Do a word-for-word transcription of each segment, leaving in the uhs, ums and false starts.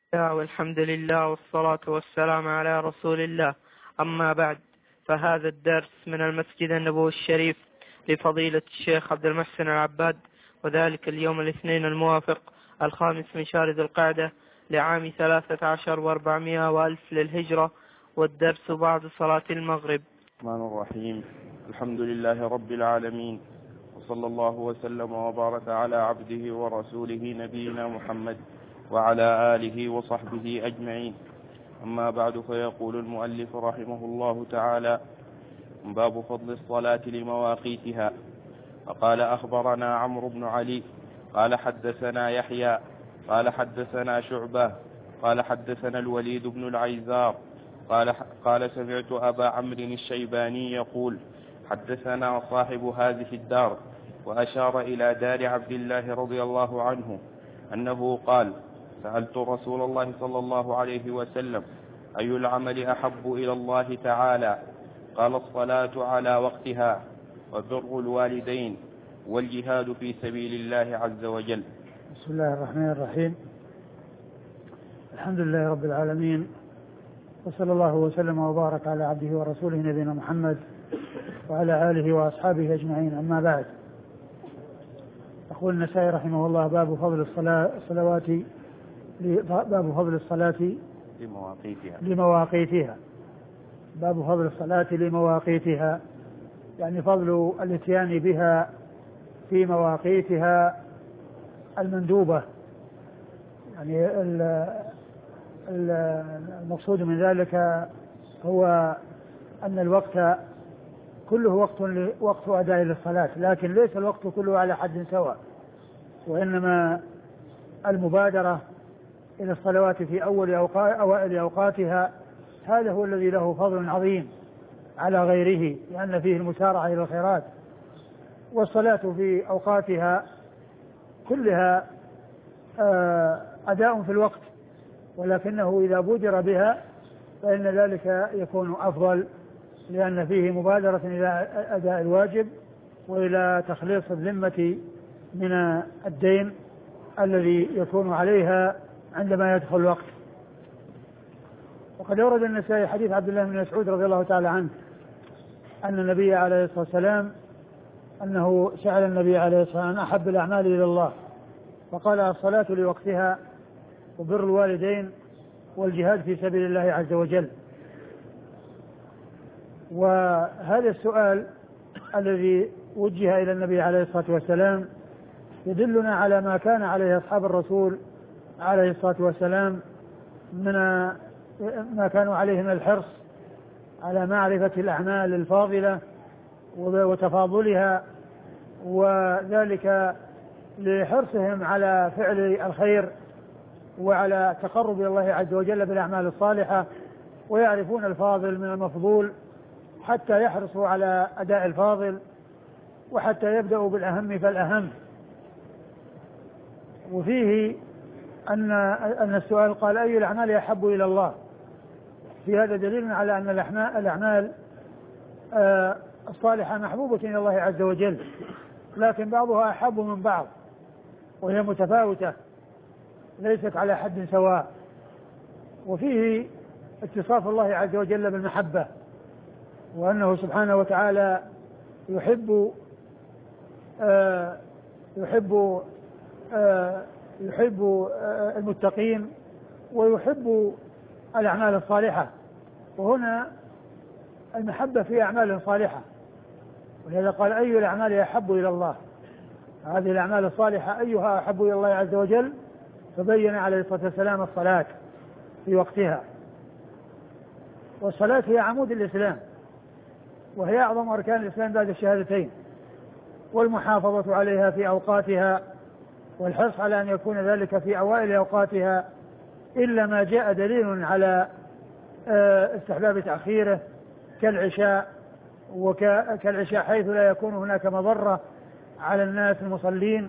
والحمد لله والصلاة والسلام على رسول الله. أما بعد، فهذا الدرس من المسجد النبوي الشريف لفضيلة الشيخ عبد المحسن العباد، وذلك اليوم الاثنين الموافق الخامس من شهر ذي القعدة لعام ثلاثة عشر وأربعمائة وألف للهجرة، والدرس بعد صلاة المغرب. الرحمن الرحيم. الحمد لله رب العالمين، وصلى الله وسلم وبارك على عبده ورسوله نبينا محمد وعلى آله وصحبه أجمعين. أما بعد، فيقول المؤلف رحمه الله تعالى: باب فضل الصلاة لمواقيتها. فقال: أخبرنا عمرو بن علي قال حدثنا يحيى قال حدثنا شعبة قال حدثنا الوليد بن العيزار قال, قال سمعت أبا عمرو الشيباني يقول: حدثنا صاحب هذه الدار، وأشار إلى دار عبد الله رضي الله عنه أنه قال: سألت رسول الله صلى الله عليه وسلم: أي العمل أحب إلى الله تعالى؟ قال: الصلاة على وقتها، وبر الوالدين، والجهاد في سبيل الله عز وجل. بسم الله الرحمن الرحيم. الحمد لله رب العالمين، وصلى الله وسلم وبارك على عبده ورسوله نبينا محمد وعلى آله وأصحابه أجمعين. أما بعد، يقول النسائي رحمه الله: باب فضل الصلاة الصلوات باب فضل الصلاة لمواقيتها لمواقيتها باب فضل الصلاة لمواقيتها، يعني فضل الاتيان بها في مواقيتها المندوبة. يعني المقصود من ذلك هو أن الوقت كله وقت وقت أداء للصلاة، لكن ليس الوقت كله على حد سواء، وإنما المبادرة إلى الصلوات في أول أوائل أوقاتها هذا هو الذي له فضل عظيم على غيره، لأن فيه المسارعة إلى الخيرات. والصلاة في أوقاتها كلها أداء في الوقت، ولكنه إذا بودر بها فإن ذلك يكون أفضل، لأن فيه مبادرة إلى أداء الواجب وإلى تخليص الذمة من الدين الذي يكون عليها عندما يدخل الوقت. وقد أورد النسائي حديث عبد الله بن مسعود رضي الله تعالى عنه أن النبي عليه الصلاة والسلام أنه سأل النبي عليه الصلاة والسلام: أحب الأعمال إلى الله؟ فقال: الصلاة لوقتها، وبر الوالدين، والجهاد في سبيل الله عز وجل. وهذا السؤال الذي وجه إلى النبي عليه الصلاة والسلام يدلنا على ما كان عليه أصحاب الرسول عليه الصلاة والسلام من ما كانوا عليه من الحرص على معرفة الأعمال الفاضلة وتفاضلها، وذلك لحرصهم على فعل الخير وعلى تقرب إلى الله عز وجل بالأعمال الصالحة، ويعرفون الفاضل من المفضول حتى يحرصوا على أداء الفاضل، وحتى يبدأوا بالأهم فالأهم. وفيه أن أن السؤال قال: أي الأعمال أحب إلى الله؟ في هذا دليل على أن الأعمال الصالحة محبوبة إلى الله عز وجل، لكن بعضها أحب من بعض، وهي متفاوتة ليست على حد سواء. وفيه اتصاف الله عز وجل بالمحبة، وأنه سبحانه وتعالى يحب آه يحب آه يحب آه المتقين، ويحب الأعمال الصالحة. وهنا المحبة في أعمال صالحة، ولهذا قال: أي الأعمال أحب إلى الله؟ هذه الأعمال الصالحة أيها أحب إلى الله عز وجل؟ فبين عليه الصلاة والسلام الصلاة في وقتها. والصلاة هي عمود الإسلام، وهي أعظم أركان الإسلام بعد الشهادتين، والمحافظة عليها في أوقاتها، والحرص على أن يكون ذلك في أوائل أوقاتها، إلا ما جاء دليل على استحباب تأخيره كالعشاء وكالعشاء حيث لا يكون هناك مضرة على الناس المصلين،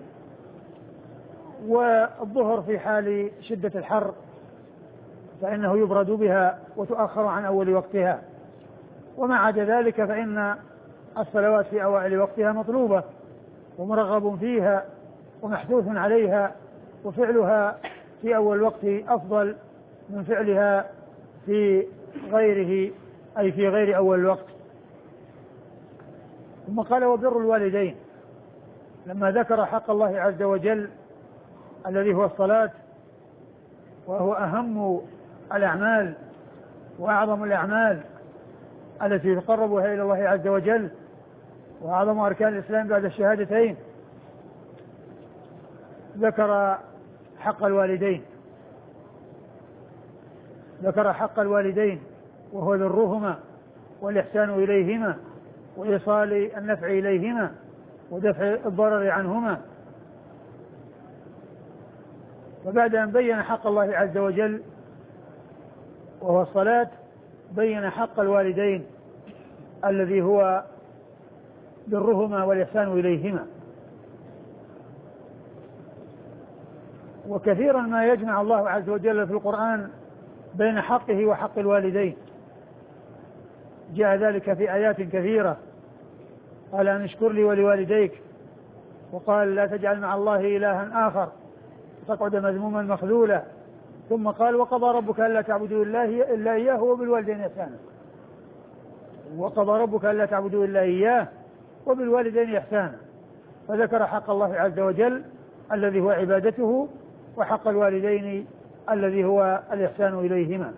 والظهر في حال شدة الحر فإنه يبرد بها وتؤخر عن أول وقتها. وما عدا ذلك فإن الصلوات في أوائل وقتها مطلوبة ومرغب فيها ومحثوث عليها، وفعلها في أول وقت أفضل من فعلها في غيره أي في غير أول الوقت. ثم قال وبر الوالدين لما ذكر حق الله عز وجل الذي هو الصلاة وهو أهم الأعمال وأعظم الأعمال التي تقرب بها إلى الله عز وجل وأعظم أركان الإسلام بعد الشهادتين، ذكر حق الوالدين ذكر حق الوالدين وهو برهما والإحسان إليهما وإيصال النفع إليهما ودفع الضرر عنهما. وبعد أن بين حق الله عز وجل وهو الصلاة بين حق الوالدين الذي هو برهما والإحسان إليهما. وكثيرا ما يجمع الله عز وجل في القرآن بين حقه وحق الوالدين، جاء ذلك في آيات كثيرة، قال أن اشكر لي ولوالديك، وقال لا تجعل مع الله إلها آخر تقعد مذموما مخذولا، ثم قال وقضى ربك ألا تعبدوا إلا إياه وبالوالدين إحسانا، وقضى ربك ألا تعبدوا إلا إياه وبالوالدين إحسانا، فذكر حق الله عز وجل الذي هو عبادته وحق الوالدين الذي هو الإحسان إليهما.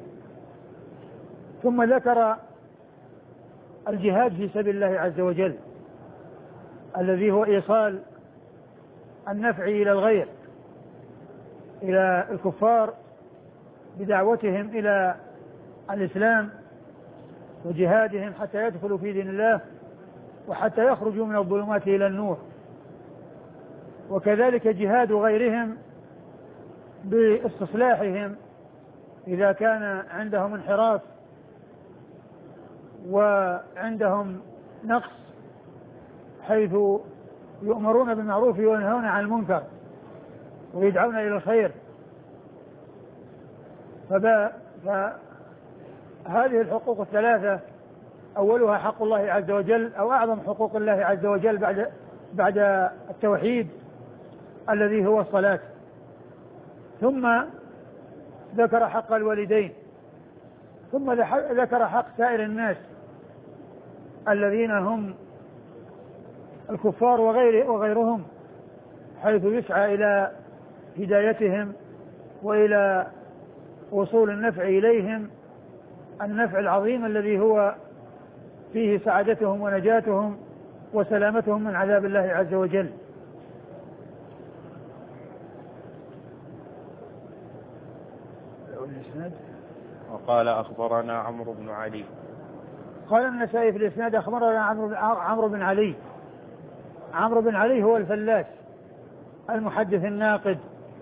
ثم ذكر الجهاد في سبيل الله عز وجل الذي هو إيصال النفع إلى الغير، إلى الكفار بدعوتهم إلى الإسلام وجهادهم حتى يدخلوا في دين الله وحتى يخرجوا من الظلمات إلى النور، وكذلك جهاد غيرهم باستصلاحهم إذا كان عندهم انحراف وعندهم نقص، حيث يؤمرون بالمعروف وينهون عن المنكر ويدعون إلى الخير. فهذه الحقوق الثلاثة أولها حق الله عز وجل أو أعظم حقوق الله عز وجل بعد بعد التوحيد الذي هو الصلاة. ثم ذكر حق الوالدين، ثم ذكر حق سائر الناس الذين هم الكفار وغير وغيرهم، حيث يسعى إلى هدايتهم وإلى وصول النفع إليهم، النفع العظيم الذي هو فيه سعادتهم ونجاتهم وسلامتهم من عذاب الله عز وجل. وقال أخبرنا عمرو بن علي. قال النسائي في الإسناد أخبرنا عمرو بن علي. عمرو بن علي هو الفلاس المحدث الناقد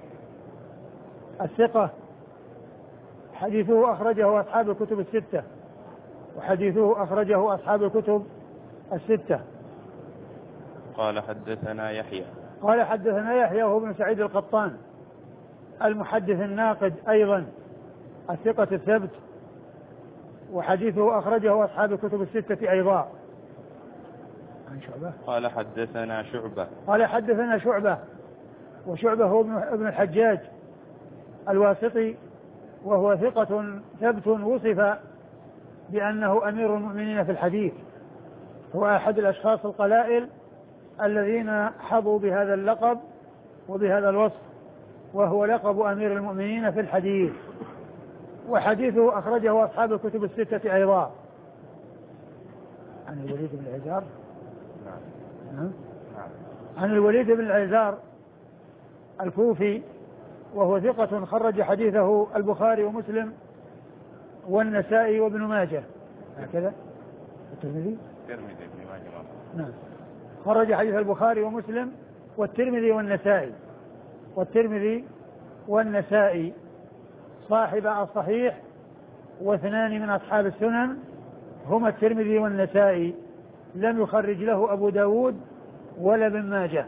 الثقة، حديثه أخرجه أصحاب الكتب الستة، وحديثه أخرجه أصحاب الكتب الستة. قال حدثنا يحيى. قال حدثنا يحيى وهو ابن سعيد القطان المحدث الناقد أيضا الثقة الثبت، وحديثه أخرجه أصحاب الكتب الستة أيضا. عن شعبة. قال حدثنا شعبة. قال حدثنا شعبة، وشعبة هو ابن الحجاج الواسطي، وهو ثقة ثبت وصف بأنه أمير المؤمنين في الحديث، هو أحد الأشخاص القلائل الذين حظوا بهذا اللقب وبهذا الوصف، وهو لقب أمير المؤمنين في الحديث، وحديثه أخرجه أصحاب الكتب الستة أيضا. عن الوليد بن العزار. نعم. عن الوليد بن العزار الكوفي، وهو ثقة خرج حديثه البخاري ومسلم والنسائي وابن ماجه. هكذا الترمذي. الترمذي ابن ماجه. نعم. خرج حديث البخاري ومسلم والترمذي والنسائي والترمذي والنسائي صاحب الصحيح، واثنان من أصحاب السنن هما الترمذي والنسائي، لم يخرج له أبو داود ولا ابن ماجه.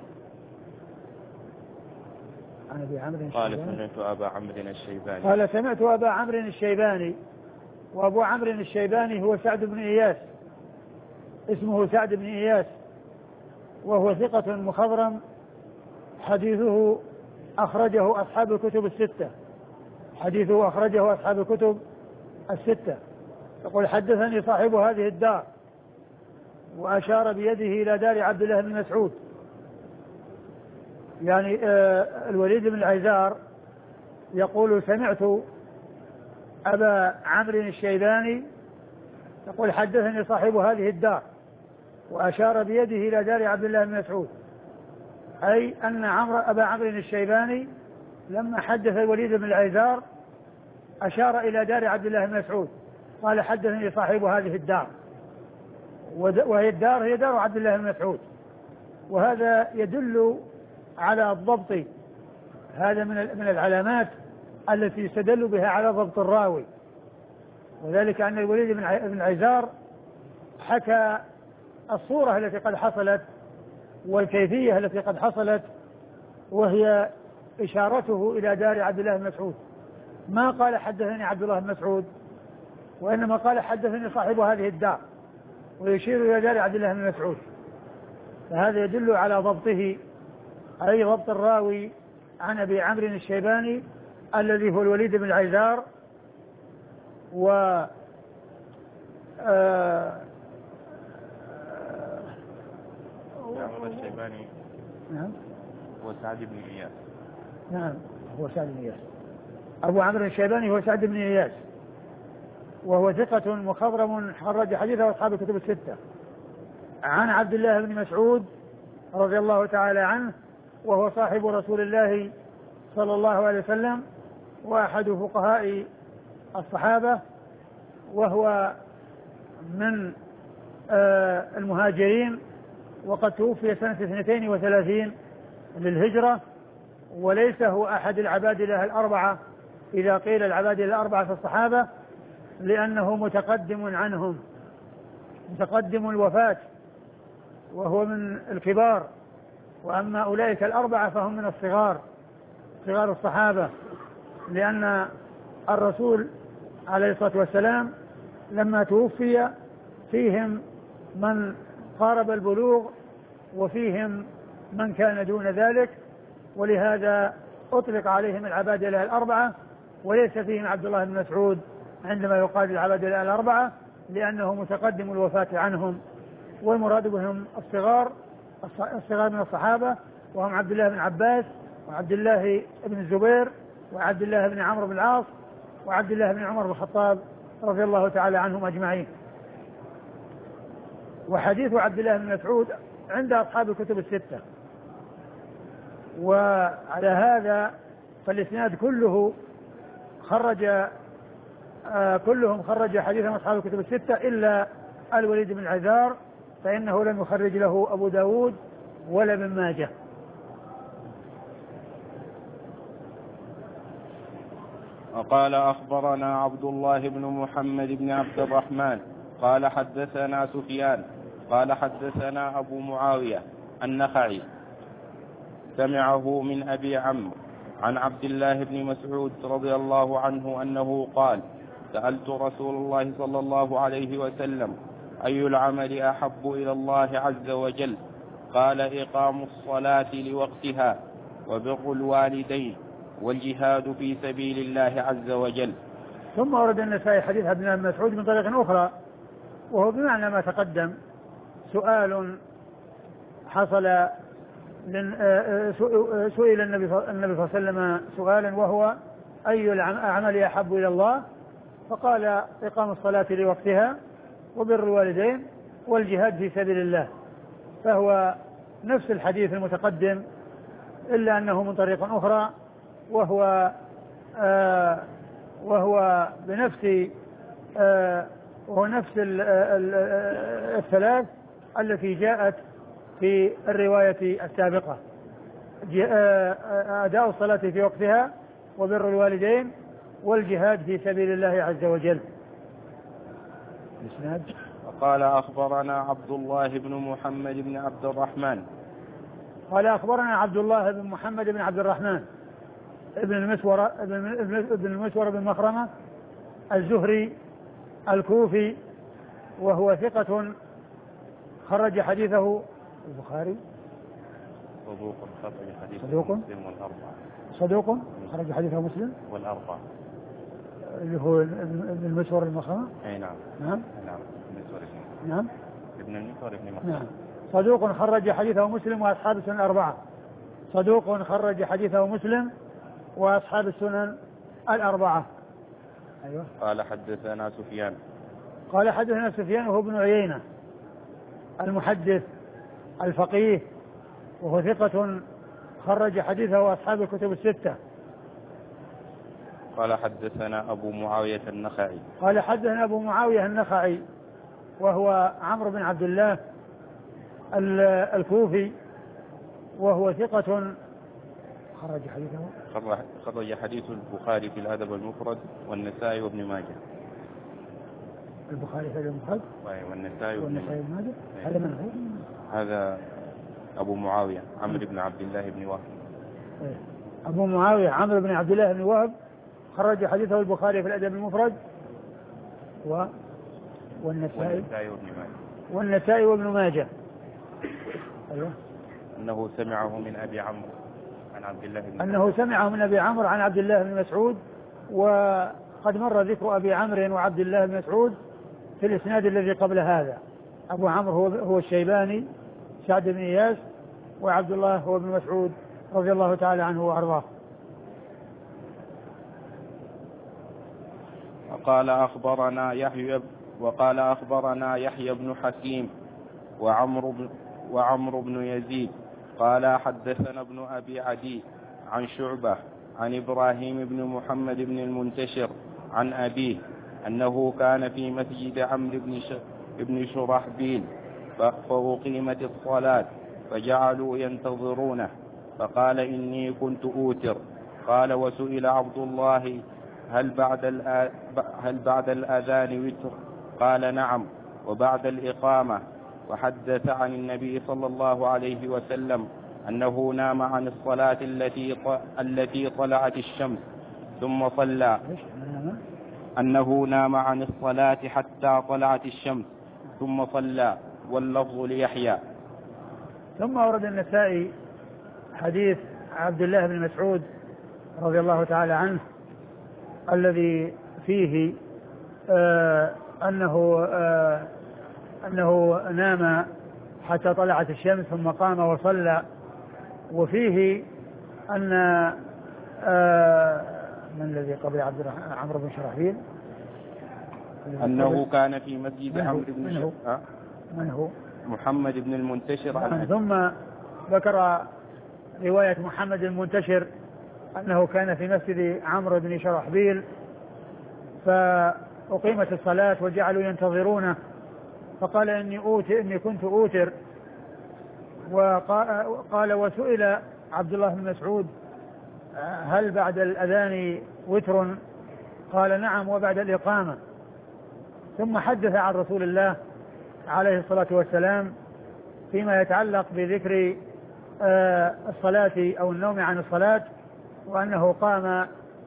عن أبي عمرو قال سمعت أبا عمرو الشيباني. قال سمعت أبا عمرو الشيباني، وأبو عمرو الشيباني هو سعد بن إياس، اسمه سعد بن إياس، وهو ثقة مخضرم، حديثه أخرجه أصحاب الكتب الستة، حديثه أخرجه أصحاب الكتب الستة. يقول حدثني صاحب هذه الدار، وأشار بيده إلى دار عبد الله بن مسعود، يعني آه الوليد بن العيزار يقول سمعت أبا عمرو الشيباني يقول حدثني صاحب هذه الدار، وأشار بيده إلى دار عبد الله بن مسعود، أي أن عمرو أبا عمرو الشيباني لما حدث الوليد بن العيزار أشار إلى دار عبد الله بن مسعود، قال حدثني صاحب هذه الدار، وهي الدار هي دار عبد الله بن مسعود. وهذا يدل على الضبط، هذا من من العلامات التي يستدل بها على ضبط الراوي، وذلك أن الوليد بن العيزار حكى الصورة التي قد حصلت والكيفية التي قد حصلت، وهي إشارته إلى دار عبد الله بن مسعود، ما قال حدثني عبد الله بن مسعود، وإنما قال حدثني صاحب هذه الدار، ويشير إلى دار عبد الله بن مسعود. فهذا يدل على ضبطه، أي ضبط الراوي عن أبي عمرو الشيباني الذي هو الوليد بن العيزار. و آه عمرو الشيباني نعم هو سعد بن إياس. نعم هو سعد بن إياس. أبو عمرو الشيباني هو سعد بن إياس، وهو ثقة مخضرم خرج حديثه أصحاب الكتب الستة، عن عبد الله بن مسعود رضي الله تعالى عنه، وهو صاحب رسول الله صلى الله عليه وسلم، وأحد فقهاء الصحابة، وهو من آه المهاجرين، وقد توفي سنة اثنتين وثلاثين للهجرة، وليس هو أحد العبادلة الأربعة إذا قيل العبادلة الأربعة في الصحابة، لأنه متقدم عنهم، متقدم الوفاة، وهو من الكبار، وأما أولئك الأربعة فهم من الصغار، صغار الصحابة، لأن الرسول عليه الصلاة والسلام لما توفي فيهم من قارب البلوغ وفيهم من كان دون ذلك، ولهذا أطلق عليهم العبادلة الأربعة، وليس فيهم عبد الله بن مسعود عندما يقال العبادلة الأربعة، لأنه متقدم الوفاة عنهم، والمراد بهم الصغار الصغار من الصحابة، وهم عبد الله بن عباس، وعبد الله بن الزبير، وعبد الله بن عمرو بن العاص، وعبد الله بن عمر بن الخطاب رضي الله تعالى عنهم أجمعين. وحديث عبد الله بن مسعود عند أصحاب الكتب الستة، وعلى هذا فالإسناد كله خرج آه كلهم خرج حديث أصحاب الكتب الستة إلا الوليد بن العيزار، فإنه لم يخرج له أبو داود ولا ابن ماجه. وقال أخبرنا عبد الله بن محمد بن عبد الرحمن قال حدثنا سفيان قال حدثنا أبو معاوية النخعي سمعه من أبي عمرو عن عبد الله بن مسعود رضي الله عنه أنه قال سألت رسول الله صلى الله عليه وسلم أي العمل أحب إلى الله عز وجل؟ قال إقام الصلاة لوقتها وبر الوالدين والجهاد في سبيل الله عز وجل. ثم ورد النسائي حديث عبد الله بن مسعود من طريق أخرى، وهو بمعنى ما تقدم، سؤال حصل سئل النبي صلى الله عليه وسلم سؤالا وهو أي العمل أحب إلى الله؟ فقال إقام الصلاة لوقتها وبر الوالدين والجهاد في سبيل الله، فهو نفس الحديث المتقدم إلا أنه من طريق أخرى، وهو آه وهو بنفس آه وهو نفس ال ال الثلاث التي جاءت في الرواية السابقة، أداء الصلاة في وقتها وبر الوالدين والجهاد في سبيل الله عز وجل. قال أخبرنا عبد الله بن محمد بن عبد الرحمن قال أخبرنا عبد الله بن محمد بن عبد الرحمن ابن المسور ابن المسور بن مخرمة الزهري الكوفي، وهو ثقة خرج حديثه البخاري صدوق خرج حديثه صدوق مسلم والأربعة صدوق خرج حديثه مسلم والأربعة اللي هو ابن المسور المخرمة. اي نعم. نعم. نعم. المسور. نعم. ابن المسور ابن مخرمة. نعم. صدوق خرج حديثه مسلم وأصحاب السنن الأربعة. صدوق خرج حديثه مسلم وأصحاب السنن الأربعة. أيوة. قال حدثنا سفيان. قال حدثنا سفيان وهو ابن عيينة المحدث الفقيه وهو ثقة خرج حديثه أصحاب الكتب الستة. قال حدثنا أبو معاوية النخعي. قال حدثنا أبو معاوية النخعي وهو عمرو بن عبد الله الكوفي وهو ثقة خرج حديثه خرج حديث البخاري في الأدب المفرد والنسائي وابن ماجه. البخاري في الأدب المفرد والنسائي وابن ماجه. هذا من هو؟ هذا أبو معاوية عمرو بن عبد الله بن وهب. أبو معاوية عمرو بن عبد الله بن وهب خرج حديثه البخاري في الأدب المفرد و والنسائي وابن ماجه. والنسائي وابن ماجه. أيوه. أنه سمعه من أبي عمرو عن عبد الله بن أنه سمعه من أبي عمرو عن عبد الله بن مسعود. وقد مر ذكر أبي عمرو وعبد الله بن مسعود في الإسناد الذي قبل هذا. أبو عمرو هو, هو الشيباني سعد بن إياس وعبد الله هو ابن مسعود رضي الله تعالى عنه وأرضاه. وقال أخبرنا يحيى وقال أخبرنا يحيى بن حكيم وعمرو بن وعمرو بن يزيد قال حدثنا ابن أبي عدي عن شعبة عن إبراهيم بن محمد بن المنتشر عن أبيه أنه كان في مسجد عمرو بن شرحبيل فأقيمت الصلاة فجعلوا ينتظرونه فقال إني كنت أوتر. قال وسئل عبد الله هل بعد هل بعد الأذان وتر؟ قال نعم وبعد الإقامة. وحدث عن النبي صلى الله عليه وسلم أنه نام عن الصلاة التي التي طلعت الشمس ثم صلى أنه نام عن الصلاة حتى طلعت الشمس ثم صلى واللفظ ليحيى. ثم ورد النسائي حديث عبد الله بن مسعود رضي الله تعالى عنه الذي فيه آه أنه آه أنه نام حتى طلعت الشمس ثم قام وصلى. وفيه أن آه من الذي قبل عبد عمرو بن شرحبيل أنه كان في مسجد عمرو بن من هو؟ من هو؟ محمد بن المنتشر عن ثم ذكر رواية محمد المنتشر أنه كان في مسجد عمرو بن شرحبيل فأقيمت الصلاة وجعلوا ينتظرونه فقال إني أوتر إني كنت أوتر. وقال وسئل عبد الله بن مسعود هل بعد الأذان وتر؟ قال نعم وبعد الإقامة. ثم حدث عن رسول الله عليه الصلاة والسلام فيما يتعلق بذكر الصلاة أو النوم عن الصلاة وأنه قام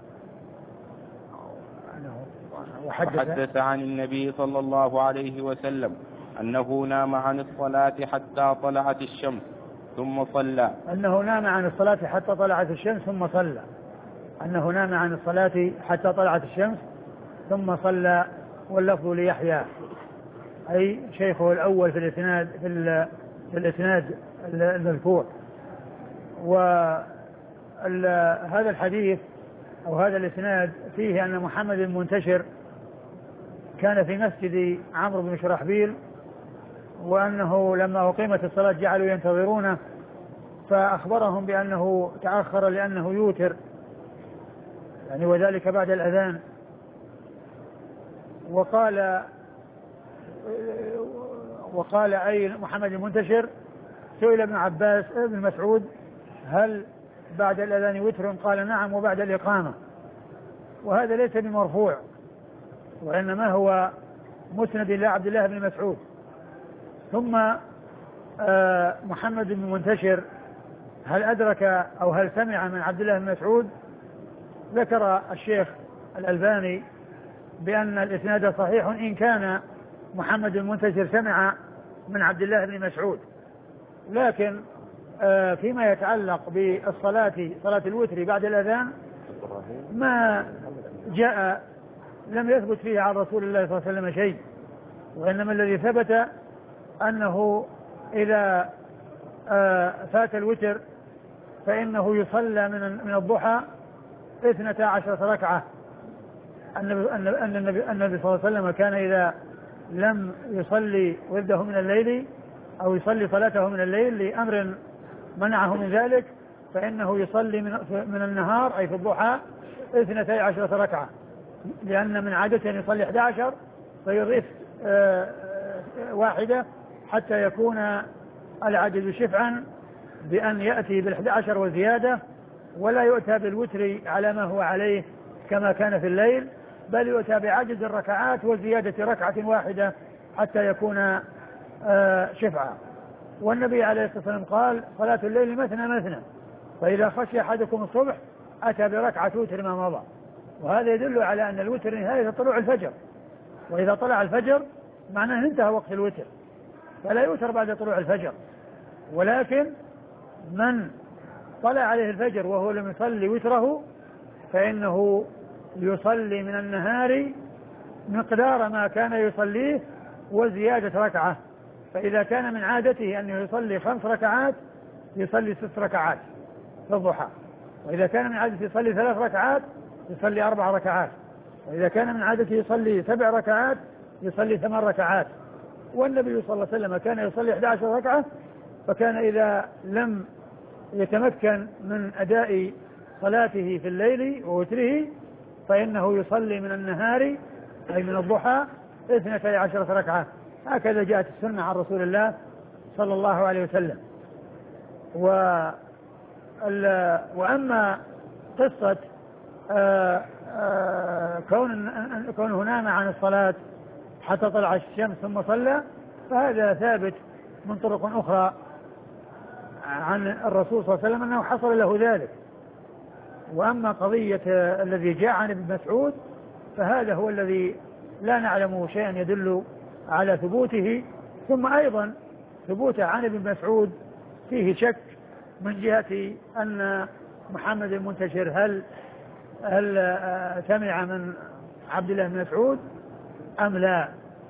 وحدث, وحدث عن النبي صلى الله عليه وسلم أنه نام عن الصلاة حتى طلعت الشمس ثم صلى أنه نام عن الصلاة حتى طلعت الشمس ثم صلى أنه نام عن الصلاة حتى طلعت الشمس ثم صلى واللفظ ليحيى أي شيخه الأول في الإسناد في, في الإسناد المذكور. وهذا الحديث أو هذا الإسناد فيه أن محمد المنتشر كان في مسجد عمرو بن شرحبيل وأنه لما أقيمت الصلاة جعلوا ينتظرونه فأخبرهم بأنه تأخر لأنه يوتر يعني وذلك بعد الأذان. وقال وقال أي محمد المنتشر سئل ابن عباس ابن مسعود هل بعد الأذان وتر؟ قال نعم وبعد الإقامة. وهذا ليس بمرفوع وإنما هو مسند إلى عبد الله بن مسعود. ثم آه محمد بن منتشر هل أدرك أو هل سمع من عبد الله بن مسعود؟ ذكر الشيخ الألباني بأن الإسناد صحيح إن كان محمد المنتشر سمع من عبد الله بن مسعود، لكن آه فيما يتعلق بالصلاة صلاة الوتر بعد الأذان ما جاء لم يثبت فيه عن رسول الله صلى الله عليه وسلم شيء، وإنما الذي ثبت أنه إذا فات الوتر فإنه يصلى من الضحى اثنتا عشرة ركعة. أن النبي, النبي صلى الله عليه وسلم كان إذا لم يصلي ورده من الليل أو يصلي صلاته من الليل لأمر منعه من ذلك فإنه يصلي من, من النهار أي في الضحى اثنتي عشرة ركعة، لأن من عادته أن يصلي أحد عشر فيضيف واحدة حتى يكون العدد شفعا بأن يأتي بالأحد عشر وزيادة، ولا يؤتى بالوتر على ما هو عليه كما كان في الليل، بل يؤتى بعدد الركعات وزيادة ركعة واحدة حتى يكون شفعا. والنبي عليه الصلاة والسلام قال صلاة الليل مثنى مثنى، فإذا خشي أحدكم الصبح أتى بركعة وتر ما مضى. وهذا يدل على أن الوتر نهاية طلوع الفجر، وإذا طلع الفجر معناه انتهى وقت الوتر، فلا يوتر بعد طلوع الفجر. ولكن من طلع عليه الفجر وهو لم يصلي وتره فإنه يصلي من النهار مقدار ما كان يصليه وزيادة ركعة. فإذا كان من عادته أنه يصلي خمس ركعات يصلي ست ركعات في الضحى، وإذا كان من عادته يصلي ثلاث ركعات يصلي أربع ركعات، وإذا كان من عادته يصلي سبع ركعات يصلي ثمان ركعات. والنبي صلى الله عليه وسلم كان يصلي أحد عشر ركعة، فكان إذا لم يتمكن من أداء صلاته في الليل ووتره فإنه يصلي من النهار أي من الضحى اثنتي عشرة ركعة. هكذا جاءت السنة عن رسول الله صلى الله عليه وسلم. و وأما قصة آآ آآ كون كونه نام عن الصلاة حتى طلع الشمس ثم صلى فهذا ثابت من طرق أخرى عن الرسول صلى الله عليه وسلم أنه حصل له ذلك. وأما قضية الذي جاء عن ابن مسعود فهذا هو الذي لا نعلم شيئا يدل على ثبوته. ثم أيضا ثبوته عن ابن مسعود فيه شك من جهة أن محمد المنتشر هل هل سمع من عبد الله بن مسعود أم لا.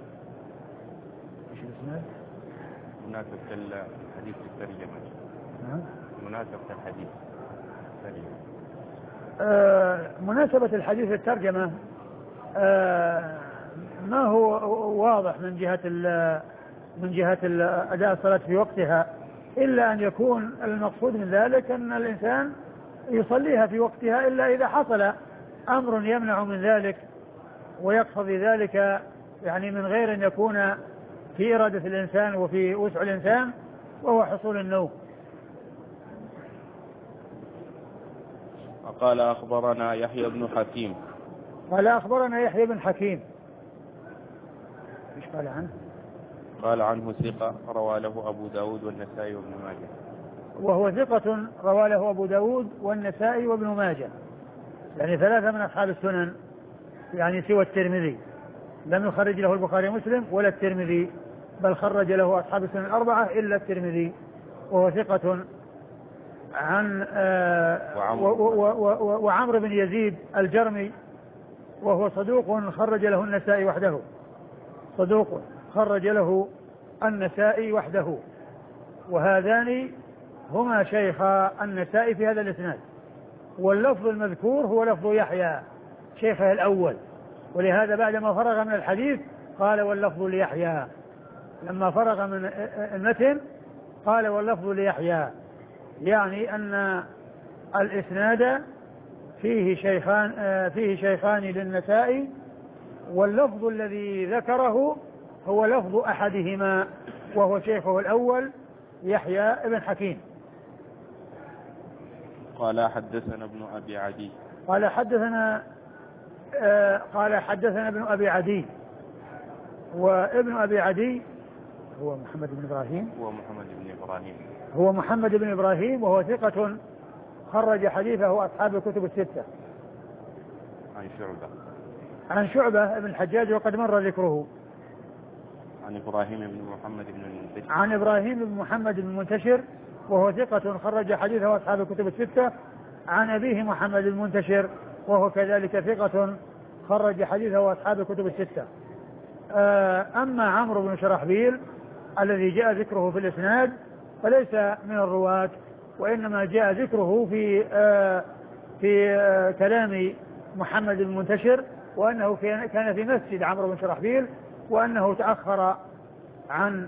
مناسبة الحديث الترجمة مناسبة الحديث الترجمة آه مناسبة الحديث الترجمة آه ما هو واضح من جهة من جهة أداء الصلاة في وقتها، إلا أن يكون المقصود من ذلك أن الإنسان يصليها في وقتها إلا إذا حصل أمر يمنع من ذلك ويقتضي ذلك، يعني من غير أن يكون في إرادة الإنسان وفي وسع الإنسان وهو حصول النوم. قال أخبرنا يحيى بن حكيم قال أخبرنا يحيى بن حكيم إيش قال عنه؟ قال عنه ثقة روى له أبو داود والنسائي وابن ماجه. وهو ثقة روى له أبو داود والنسائي وابن ماجه، يعني ثلاثة من أصحاب السنن، يعني سوى الترمذي لم يخرج له البخاري ومسلم ولا الترمذي، بل خرج له أصحاب السنن الأربعة إلا الترمذي. وهو ثقة عن وعمر بن يزيد الجرمي وهو صدوق خرج له النسائي وحده، صدوق خرج له النسائي وحده. وهذان هما شيخا النسائي في هذا الإسناد، واللفظ المذكور هو لفظ يحيى شيخه الأول، ولهذا بعدما فرغ من الحديث قال واللفظ ليحيى، لما فرغ من المتن قال واللفظ ليحيى، يعني أن الإسناد فيه شيخان فيه شيخان للنسائي، واللفظ الذي ذكره هو لفظ أحدهما وهو شيخه الأول يحيى ابن حكيم. قال حدثنا ابن أبي عدي قال حدثنا آه قال حدثنا ابن أبي عدي، وابن أبي عدي هو محمد بن إبراهيم هو محمد بن إبراهيم هو محمد بن إبراهيم وهو ثقة خرج حديثه أصحاب الكتب الستة. عن شعبة عن شعبة ابن الحجاج وقد مر ذكره. عن إبراهيم بن محمد بن المنتشر عن إبراهيم بن محمد بن المنتشر وهو ثقة خرج حديثه أصحاب الكتب الستة. عن أبيه محمد المنتشر وهو كذلك ثقة خرج حديثه أصحاب الكتب الستة. أما عمرو بن شرحبيل الذي جاء ذكره في الإسناد فليس من الرواة، وإنما جاء ذكره في في كلام محمد المنتشر، وأنه كان في مسجد عمرو بن شرحبيل، وأنه تأخر عن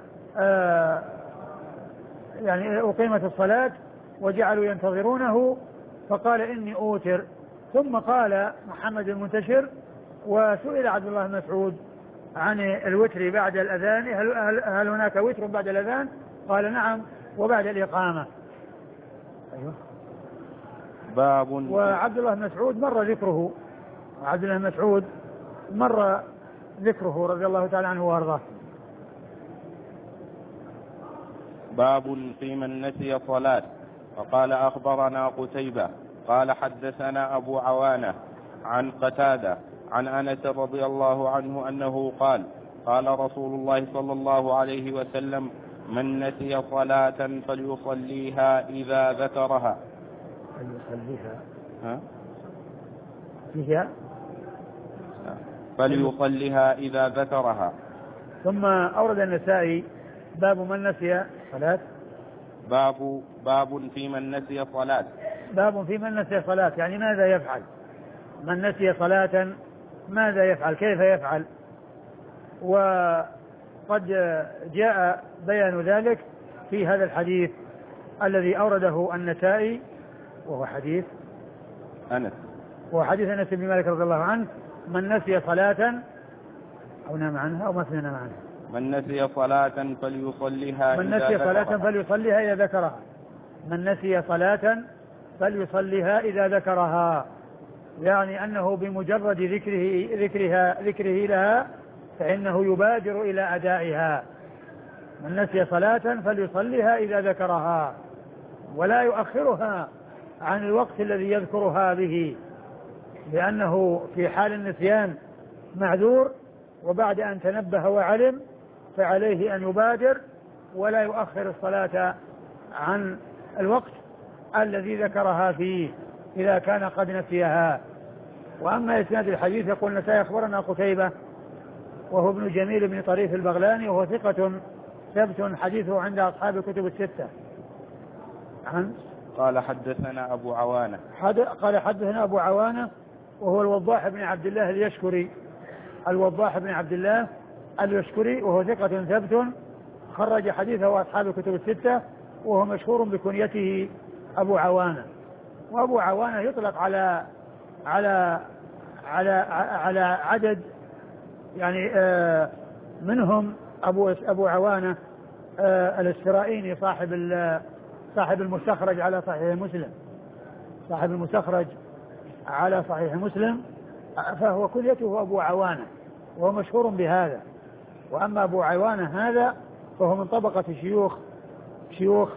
يعني أقيمت الصلاة وجعلوا ينتظرونه فقال إني أوتر. ثم قال محمد المنتشر: وسئل عبد الله بن مسعود عن الوتر بعد الأذان، هل, هل هناك وتر بعد الأذان؟ قال: نعم، وبعد الإقامة. أيوه. باب. وعبد الله بن مسعود مر ذكره، عبد الله بن مسعود مر ذكره رضي الله تعالى عنه وارضاه. باب في من نسي صلاة. وقال أخبرنا قتيبة قال حدثنا أبو عوانة عن قتادة عن أنس رضي الله عنه أنه قال: قال رسول الله صلى الله عليه وسلم: من نسي صلاة فليصليها إذا ذكرها. فليصليها ها؟ فيها فليصليها إذا ذكرها. ثم أورد النسائي باب من نسي صلاة. باب باب في من نسي صلاة. باب في من نسي صلاة، يعني ماذا يفعل؟ من نسي صلاة ماذا يفعل؟ كيف يفعل؟ وقد جاء بيان ذلك في هذا الحديث الذي أورده النسائي، وهو حديث أنس، وهو حديث أنس بن مالك رضي الله عنه: من نسي صلاة أو نام عنها أو ما نام عنها. من نسي صلاة فليصليها من نسي صلاة فليصليها إذا ذكرها. من نسي صلاة فليصليها إذا ذكرها، يعني أنه بمجرد ذكره ذكرها ذكره لها فإنه يبادر إلى أدائها. من نسي صلاة فليصليها إذا ذكرها، ولا يؤخرها عن الوقت الذي يذكرها به، لأنه في حال النسيان معذور، وبعد أن تنبه وعلم فعليه أن يبادر ولا يؤخر الصلاة عن الوقت الذي ذكرها فيه إذا كان قد نسيها. وأما إسناد الحديث يقول النسائي: أخبرنا قتيبة وهو ابن جميل بن طريف البغلاني، وهو ثقة ثبت حديثه عند أصحاب الكتب الستة. عن قال حدثنا أبو عوانة حد قال حدثنا أبو عوانة وهو الوضاح بن عبد الله اليشكري، الوضاح بن عبد الله اليشكري، وهو ثقة ثبت خرج حديثه أصحاب الكتب الستة، وهو مشهور بكنيته أبو عوانة. وأبو عوانة يطلق على على على على عدد يعني آه منهم أبو أبو عوانة آه الاسفرائيني صاحب صاحب المستخرج على صحيح مسلم، صاحب المستخرج على صحيح مسلم، فهو كنيته أبو عوانة وهو مشهور بهذا. وأما أبو عوانة هذا فهو من طبقة شيوخ شيوخ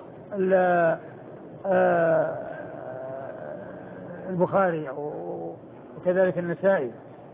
البخاري وكذلك النسائي.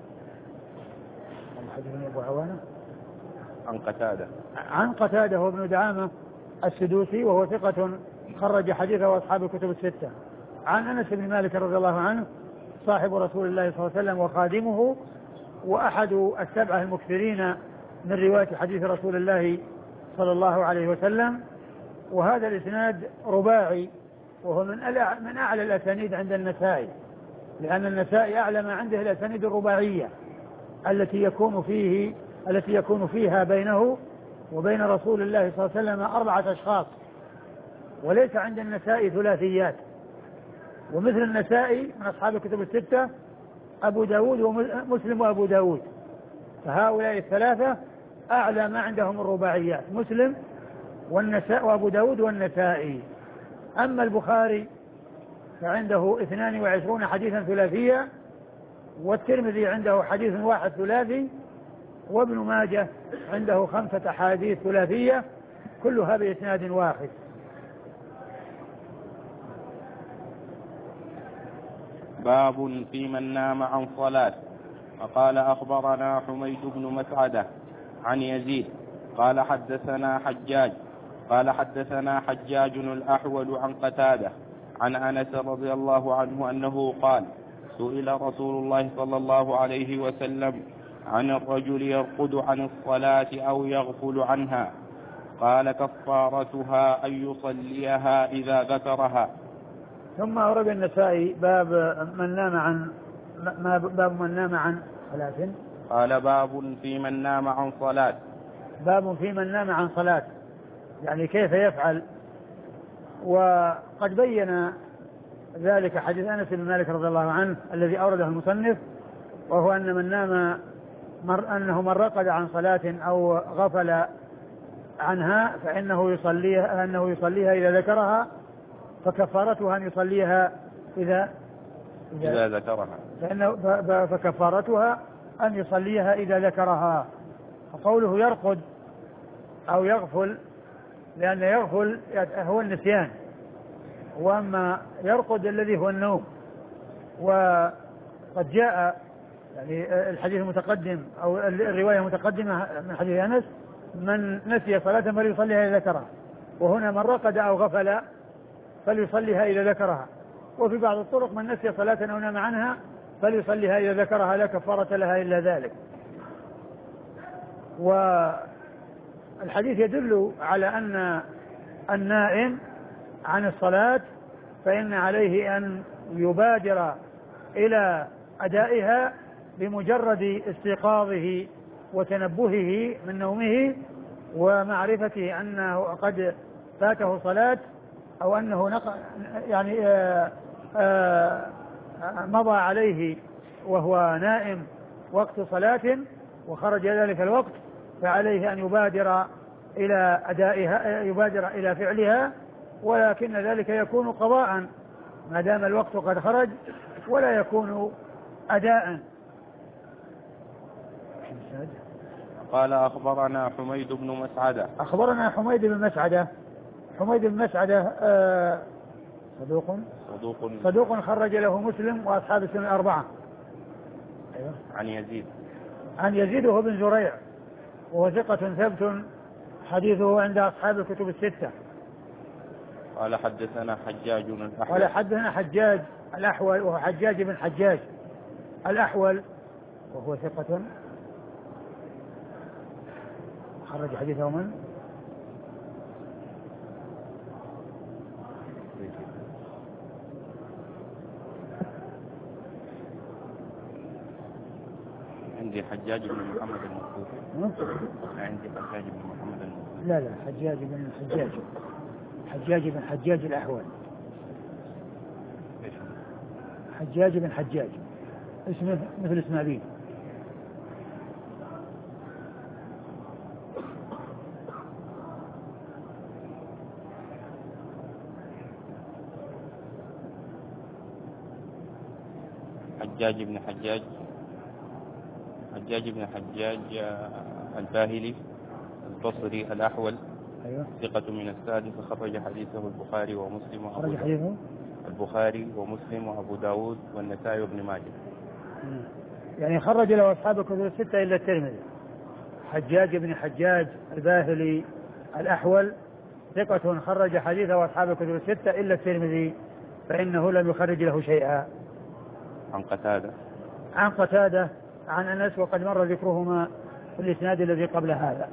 حدثني أبو عوانة عن قتادة عن قتادة وابن دعامة السدوسي، وهو ثقة خرج حديثه أصحاب الكتب الستة. عن أنس بن مالك رضي الله عنه صاحب رسول الله صلى الله عليه وسلم وخادمه، وأحد السبعة المكثرين من رواية حديث رسول الله صلى الله عليه وسلم. وهذا الإسناد رباعي، وهو من من أعلى الأسانيد عند النسائي، لأن النسائي أعلى ما عنده الأسانيد الرباعية التي يكون فيه التي يكون فيها بينه وبين رسول الله صلى الله عليه وسلم أربعة أشخاص، وليس عند النسائي ثلاثيات. ومثل النسائي من أصحاب الكتب الستة أبو داود ومسلم وأبو داود، فهؤلاء الثلاثة أعلى ما عندهم الرباعيات: مسلم والنساء وأبو داود والنسائي. أما البخاري فعنده اثنان وعشرون حديثا ثلاثية، والترمذي عنده حديث واحد ثلاثي، وابن ماجه عنده خمسة أحاديث ثلاثية كلها بإسناد واحد. باب في من نام عن صلاة. وقال أخبرنا حميد بن مسعدة عن يزيد قال حدثنا حجاج قال حدثنا حجاج الأحول عن قتادة عن أنس رضي الله عنه أنه قال: سئل رسول الله صلى الله عليه وسلم عن الرجل يرقد عن الصلاة أو يغفل عنها، قال كفارتها أن يصليها إذا ذكرها. ثم أورد النسائي باب من نام عن ما باب من نام عن صلاة. قال باب في من نام عن صلاة. باب في من نام عن صلاة، يعني كيف يفعل. وقد بين ذلك حديث أنس بن مالك رضي الله عنه الذي أورده المصنف، وهو أن من نام مر أنه من رقد عن صلاة أو غفل عنها فإنه يصليها أنه يصليها إذا ذكرها، فكفارتها أن يصليها إذا إذا ذكرها فإنه فكفارتها أن يصليها إذا ذكرها. فقوله يرقد أو يغفل، لأن يغفل هو النسيان، وأما يرقد الذي هو النوم. وقد جاء يعني الحديث المتقدم أو الرواية المتقدمة من حديث أنس من نسي صلاة فليصليها إذا ذكرها، وهنا من رقد أو غفل فليصليها إذا ذكرها. وفي بعض الطرق من نسي صلاة أو نام عنها فليصليها إذا ذكرها لا كفارة لها إلا ذلك. والحديث يدل على أن النائم عن الصلاة فإن عليه أن يبادر إلى أدائها بمجرد استيقاظه وتنبهه من نومه ومعرفته أنه قد فاته صلاة، أو أنه نق... يعني آآ آآ مضى عليه وهو نائم وقت صلاة وخرج ذلك الوقت، فعليه أن يبادر إلى أدائها، يبادر إلى فعلها، ولكن ذلك يكون قضاء ما دام الوقت قد خرج، ولا يكون أداء. قال أخبرنا حميد بن مسعدة. أخبرنا حميد بن مسعدة. حميد بن مسعدة آه صدوق صدوق صدوق خرج له مسلم وأصحاب السنن الأربعة. أيوة. عن يزيد عن يزيد هو بن زريع، وهو ثقة ثبت حديثه عند أصحاب الكتب الستة. قال حدثنا حجاج الأحول. قال حدثنا حجاج الأحول، وهو حجاج بن حجاج الأحول، وهو ثقة خرج حديثه من عندي حجاج بن محمد الموصوفي. عندي حجاج بن محمد الموصوفي. لا لا حجاج بن حجاج حجاج بن حجاج الأحول. حجاج بن حجاج اسمه مثل اسم أبيه. حجاج بن حجاج حجاج بن حجاج الباهلي البصري الأحول. أيوة. ثقة من السادس، خرج حديثه البخاري ومسلم وأبو خرج حديثه البخاري ومسلم وأبو داود والنسائي وابن ماجه. يعني خرج له أصحاب الكتب الستة إلا الترمذي. حجاج بن حجاج الباهلي الأحول ثقة خرج حديثه أصحاب الكتب الستة إلا الترمذي، فإنه لم يخرج له شيئا. عن قتادة عن قتادة عن أنس، وقد مر ذكرهما في الإسناد الذي قبل هذا.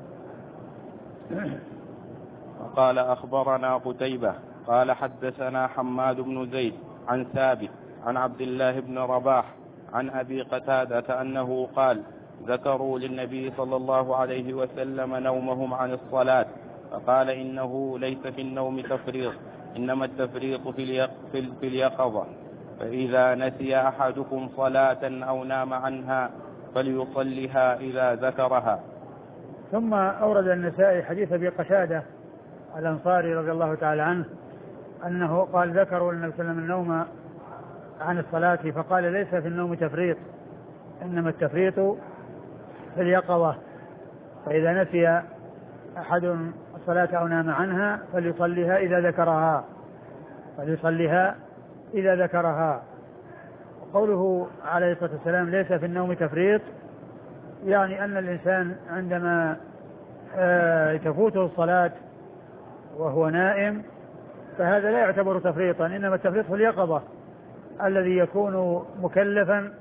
قال أخبرنا قتيبة قال حدثنا حماد بن زيد عن ثابت عن عبد الله بن رباح عن أبي قتادة أنه قال ذكروا للنبي صلى الله عليه وسلم نومهم عن الصلاة، فقال إنه ليس في النوم تفريط، إنما التفريط في اليقظة، فإذا نسي أحدكم صلاة أو نام عنها فليصلها إذا ذكرها. ثم أورد النسائي حديث أبي قتادة الأنصاري رضي الله تعالى عنه أنه قال ذكروا للنبي صلى الله عليه وسلم النوم عن الصلاة، فقال ليس في النوم تفريط، إنما التفريط في اليقظة، فإذا نسي أحد الصلاة أو نام عنها فليصليها إذا ذكرها فليصليها إذا ذكرها. وقوله عليه الصلاة والسلام ليس في النوم تفريط، يعني أن الإنسان عندما تفوته الصلاة وهو نائم فهذا لا يعتبر تفريطا، إنما التفريط في اليقظة، الذي يكون مكلفا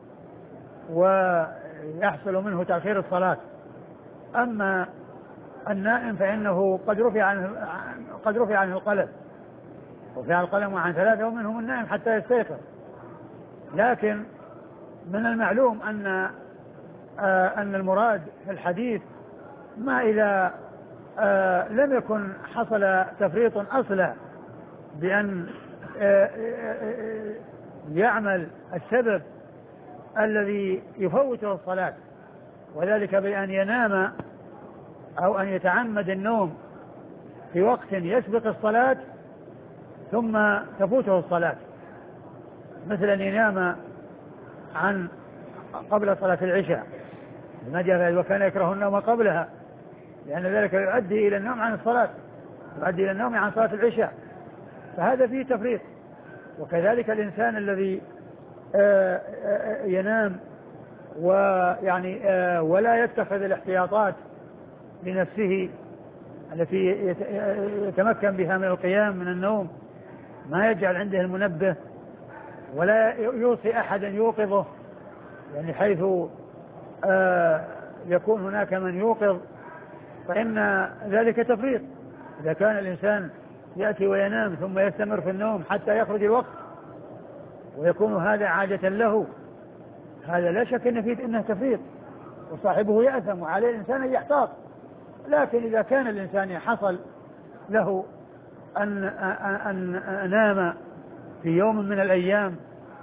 ويحصل منه تأخير الصلاة. أما النائم فإنه قد رفع عنه قد رفع عنه القلم، رفع القلم عن ثلاثة ومنهم النائم حتى يستيقظ. لكن من المعلوم أن آه أن المراد في الحديث ما إذا آه لم يكن حصل تفريط أصلا بأن آه آه يعمل السبب الذي يفوته الصلاة، وذلك بأن ينام أو أن يتعمد النوم في وقت يسبق الصلاة ثم تفوته الصلاة، مثل أن ينام عن قبل صلاة العشاء ما جاء وكان يكره النوم قبلها، لأن ذلك يؤدي إلى النوم عن الصلاة، يؤدي إلى النوم عن صلاة العشاء، فهذا فيه تفريط. وكذلك الإنسان الذي ينام ويعني ولا يتخذ الاحتياطات لنفسه التي يتمكن بها من القيام من النوم، ما يجعل عنده المنبه ولا يوصي أحدا يوقظه، يعني حيث يكون هناك من يوقظ، فإن ذلك تفريط. إذا كان الإنسان يأتي وينام ثم يستمر في النوم حتى يخرج الوقت ويكون هذا عادة له، هذا لا شك أن فيه إنه تفريط وصاحبه يأثم وعليه الإنسان أن يحتاط. لكن إذا كان الإنسان حصل له أن, أن, أن نام في يوم من الأيام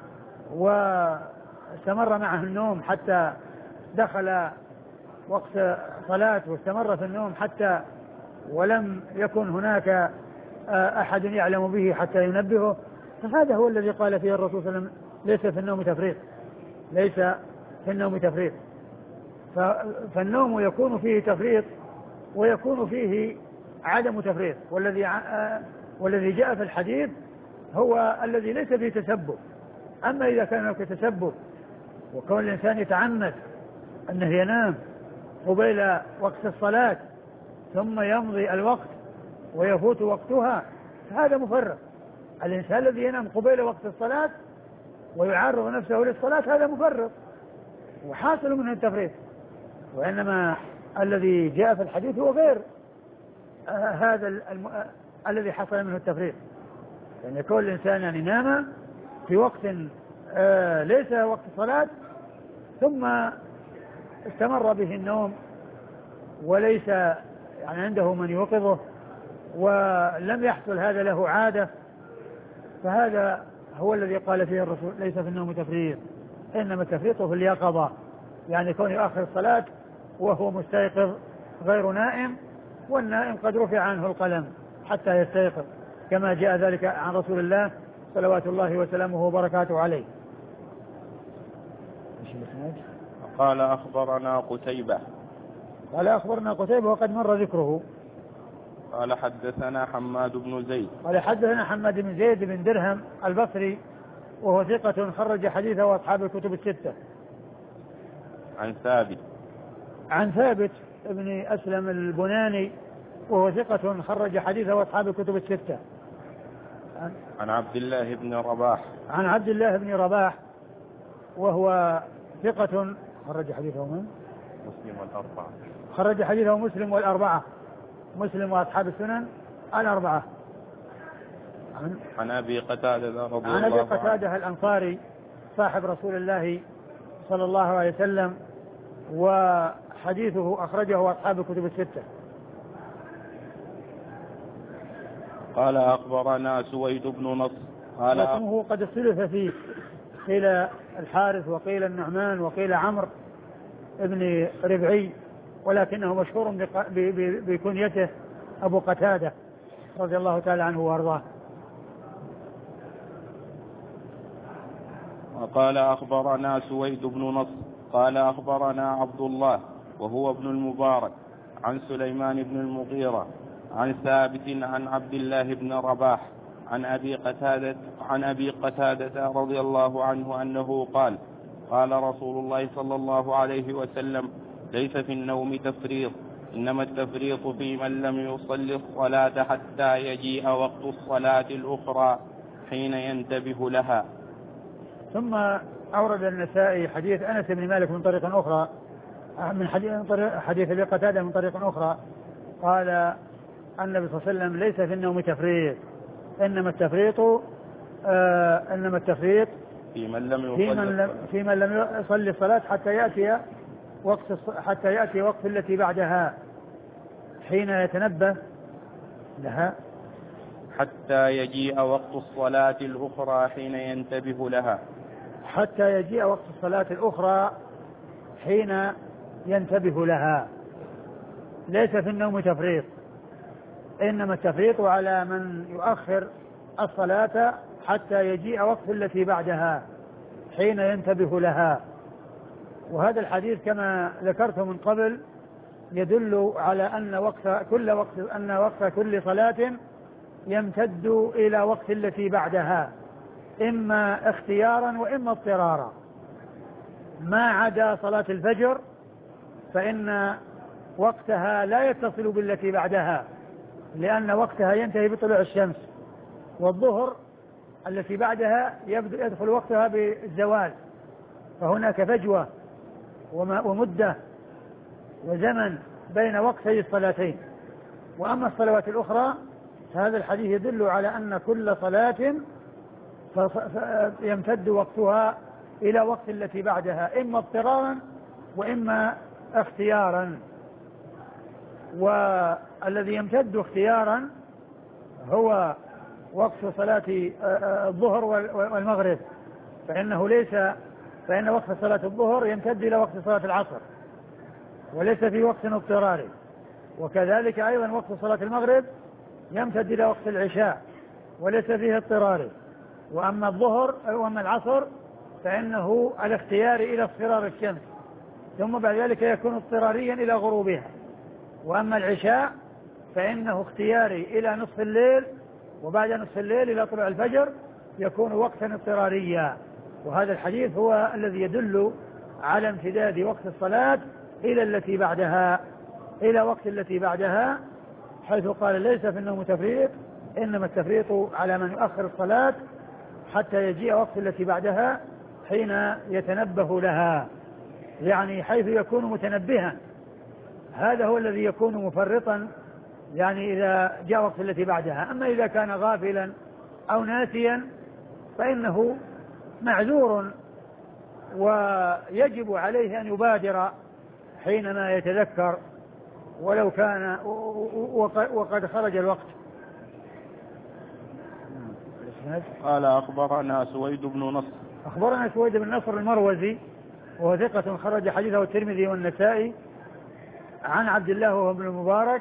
واستمر معه النوم حتى دخل وقت صلاة واستمر في النوم حتى ولم يكن هناك أحد يعلم به حتى ينبهه، فهذا هو الذي قال فيه الرسول صلى الله عليه وسلم ليس في النوم تفريط، ليس في النوم تفريط. فالنوم يكون فيه تفريط ويكون فيه عدم تفريط، والذي والذي جاء في الحديث هو الذي ليس فيه تسبب. أما إذا كان هناك تسبب وكون الإنسان يتعمد أنه ينام قبيل وقت الصلاة ثم يمضي الوقت ويفوت وقتها، فهذا مفرط. الإنسان الذي ينام قبيل وقت الصلاة ويعرض نفسه للصلاة هذا مفرط وحاصل منه التفريط، وإنما الذي جاء في الحديث هو غير آه هذا الم... آه الذي حصل منه التفريط. يعني كل الإنسان يعني نام في وقت آه ليس وقت الصلاة ثم استمر به النوم وليس يعني عنده من يوقظه ولم يحصل هذا له عادة، فهذا هو الذي قال فيه الرسول ليس في النوم تفريط، إنما التفريط في اليقظة، يعني كون يؤخر الصلاة وهو مستيقظ غير نائم، والنائم قد رفع عنه القلم حتى يستيقظ كما جاء ذلك عن رسول الله صلوات الله وسلامه وبركاته عليه. قال أخبرنا قتيبة قال أخبرنا قتيبة وقد مر ذكره. قال حدثنا حماد بن زيد قال حدثنا حماد بن زيد بن درهم البصري وهو ثقة خرج حديثه وأصحاب الكتب الستة. عن ثابت عن ثابت ابن أسلم البناني وهو ثقة خرج حديثه وأصحاب الكتب الستة. عن, عن عبد الله بن رباح عن عبد الله بن رباح وهو ثقة خرج حديثه من مسلم والأربعة خرج حديثه مسلم والأربعة مسلم وأصحاب السنن الأربعة. عن, عن أبي قتادة رضي الله عنه عن أبي قتادة الأنصاري صاحب رسول الله صلى الله عليه وسلم وحديثه أخرجه أصحاب الكتب الستة. قال أخبرنا سويد بن نصر قال اسمه قد اختلف فيه، قيل الحارث وقيل النعمان وقيل عمرو ابن ربعي، ولكنه مشهور بكنيته أبو قتادة رضي الله تعالى عنه وارضاه. وقال أخبرنا سويد بن نصر قال أخبرنا عبد الله وهو ابن المبارك عن سليمان بن المغيرة عن ثابت عن عبد الله بن رباح عن أبي قتادة عن أبي قتادة رضي الله عنه أنه قال قال رسول الله صلى الله عليه وسلم ليس في النوم تفريط، إنما التفريط في من لم يصلي الصلاة حتى يجيء وقت الصلاة الأخرى حين ينتبه لها. ثم أورد النسائي حديث أنس بن مالك من طريق أخرى، من حديث, حديث أبي قتادة من طريق أخرى، قال النبي صلى الله عليه وسلم: ليس في النوم تفريط، إنما التفريط آه إنما التفريط في من لم في من لم, في من لم يصلي الصلاة حتى يأتي وقت حتى يأتي وقت التي بعدها حين يتنبه لها، حتى يجيء وقت الصلاة الأخرى حين ينتبه لها حتى يجيء وقت الصلاة الأخرى حين ينتبه لها. ليس في النوم تفريط، إنما التفريط على من يؤخر الصلاة حتى يجيء وقت التي بعدها حين ينتبه لها. وهذا الحديث كما ذكرت من قبل يدل على أن وقت كل وقت أن وقت كل صلاة يمتد إلى وقت التي بعدها، إما اختيارا وإما اضطرارا، ما عدا صلاة الفجر فإن وقتها لا يتصل بالتي بعدها، لأن وقتها ينتهي بطلوع الشمس، والظهر التي بعدها يدخل وقتها بالزوال، فهناك فجوة ومدة وزمن بين وقتي الصلاتين. وأما الصلوات الأخرى فهذا الحديث يدل على أن كل صلاة يمتد وقتها إلى وقت التي بعدها، إما اضطرارا وإما اختيارا. والذي يمتد اختيارا هو وقت صلاة الظهر والمغرب، فإنه ليس فإن وقت صلاة الظهر يمتد إلى وقت صلاة العصر وليس في وقت اضطراري، وكذلك أيضا وقت صلاة المغرب يمتد إلى وقت العشاء وليس فيه اضطراري. وأما الظهر وأما العصر فإنه الاختيار إلى اصفرار الشمس، ثم بعد ذلك يكون اضطراريا إلى غروبها. وأما العشاء فإنه اختياري إلى نصف الليل، وبعد نصف الليل إلى طلوع الفجر يكون وقتا اضطراريا. وهذا الحديث هو الذي يدل على امتداد وقت الصلاة إلى التي بعدها إلى وقت التي بعدها، حيث قال: ليس في النوم تفريط، إنما التفريط على من يؤخر الصلاة حتى يجيء وقت التي بعدها حين يتنبه لها، يعني حيث يكون متنبها، هذا هو الذي يكون مفرطا، يعني إذا جاء وقت التي بعدها. أما إذا كان غافلا أو ناسيا فإنه معذور، ويجب عليه أن يبادر حينما يتذكر ولو كان وقد خرج الوقت. قال: أخبرنا سويد بن نصر أخبرنا سويد بن نصر المروزي وهو ثقة خرج حديثه الترمذي والنسائي، عن عبد الله وهو ابن المبارك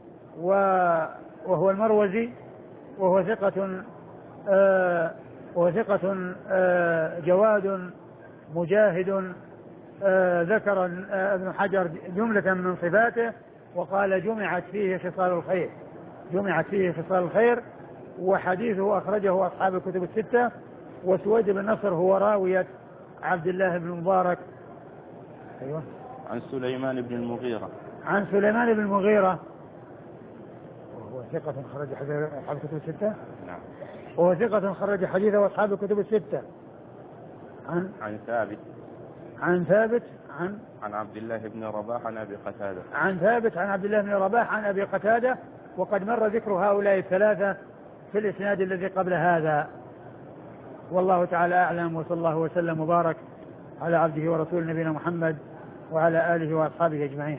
وهو المروزي وهو ثقة آه وهو ثقة آه جواد مجاهد. آه ذكر آه ابن حجر جملة من صفاته وقال: جمعت فيه خصال الخير جمعت فيه خصال الخير وحديثه أخرجه أصحاب الكتب الستة. وسويد بن نصر هو راوية عبد الله بن المبارك. أيوة. عن سليمان بن المغيرة عن سليمان بن المغيرة وهو ثقة خرج حديث أصحاب الكتب الستة. نعم. وهو ثقة خرج حديثه أصحاب الكتب الستة. عن عن ثابت عن ثابت عن عن عبد الله بن رباح عن أبي قتادة عن ثابت عن عبد الله بن رباح عن أبي قتادة. وقد مر ذكر هؤلاء الثلاثة في الإسناد الذي قبل هذا. والله تعالى أعلم، وصلى الله وسلم وبارك على عبده ورسول نبينا محمد وعلى آله وأصحابه أجمعين.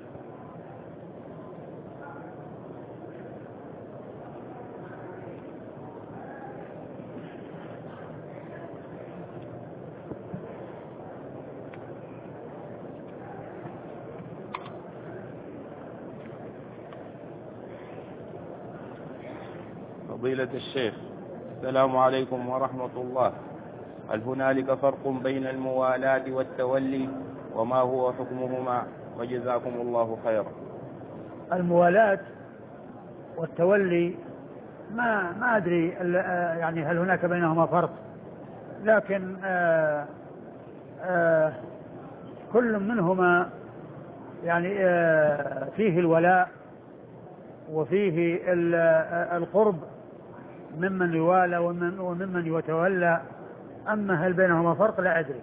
فضيلة الشيخ، السلام عليكم ورحمة الله. هل هنالك فرق بين الموالاة والتولي، وما هو حكمهما؟ وجزاكم الله خيرا. الموالاة والتولي ما ما أدري يعني هل هناك بينهما فرق، لكن آآ آآ كل منهما يعني فيه الولاء وفيه القرب ممن يوالى وممن يتولى. أما هل بينهما فرق لا أدري.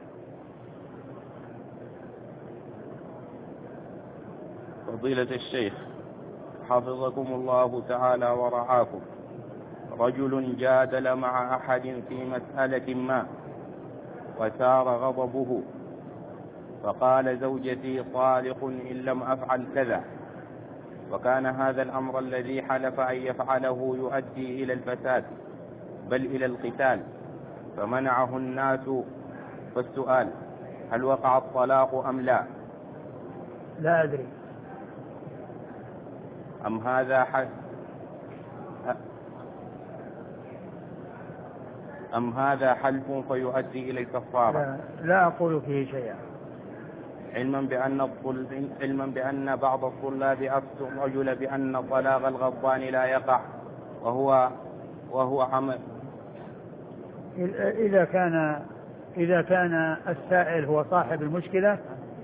فضيلة الشيخ حفظكم الله تعالى ورعاكم، رجل جادل مع أحد في مسألة ما وثار غضبه فقال زوجتي طالق إن لم أفعل كذا، وكان هذا الأمر الذي حلف أن يفعله يؤدي إلى الفساد بل إلى القتال فمنعه الناس. فالسؤال هل وقع الطلاق أم لا؟ لا أدري. أم هذا حل أم هذا حلف فيؤدي إلى الكفارة؟ لا, لا أقول فيه شيئا. علما بأن الطل... علما بأن بعض الطلاب أفتوا الرجل بأن طلاق الغضبان لا يقع وهو وهو عمل. إذا كان إذا كان السائل هو صاحب المشكلة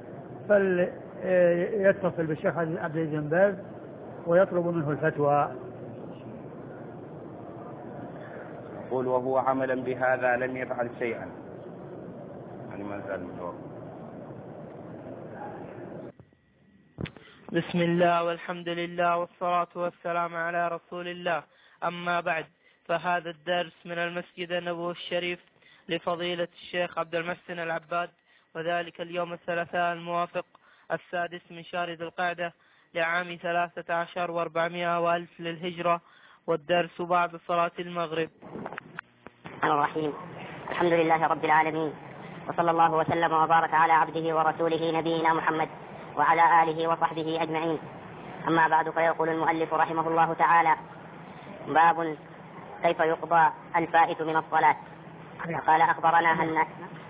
فليتصل بالشيخ عبد العزيز بن باز ويطلب منه الفتوى. يقول وهو عملا بهذا لم يفعل شيئا. يعني ما زال الجواب. بسم الله والحمد لله والصلاة والسلام على رسول الله، أما بعد، فهذا الدرس من المسجد النبوي الشريف لفضيلة الشيخ عبد المحسن العباد، وذلك اليوم الثلاثاء الموافق السادس من شهر ذي القعدة لعام ثلاثة عشر واربعمائة وألف للهجرة، والدرس بعد صلاة المغرب. الرحيم. الحمد لله رب العالمين، وصلى الله وسلم وبارك على عبده ورسوله نبينا محمد وعلى آله وصحبه أجمعين. أما بعد، فيقول المؤلف رحمه الله تعالى: باب كيف يقضى الفائت من الصلاة. قال أخبرنا هن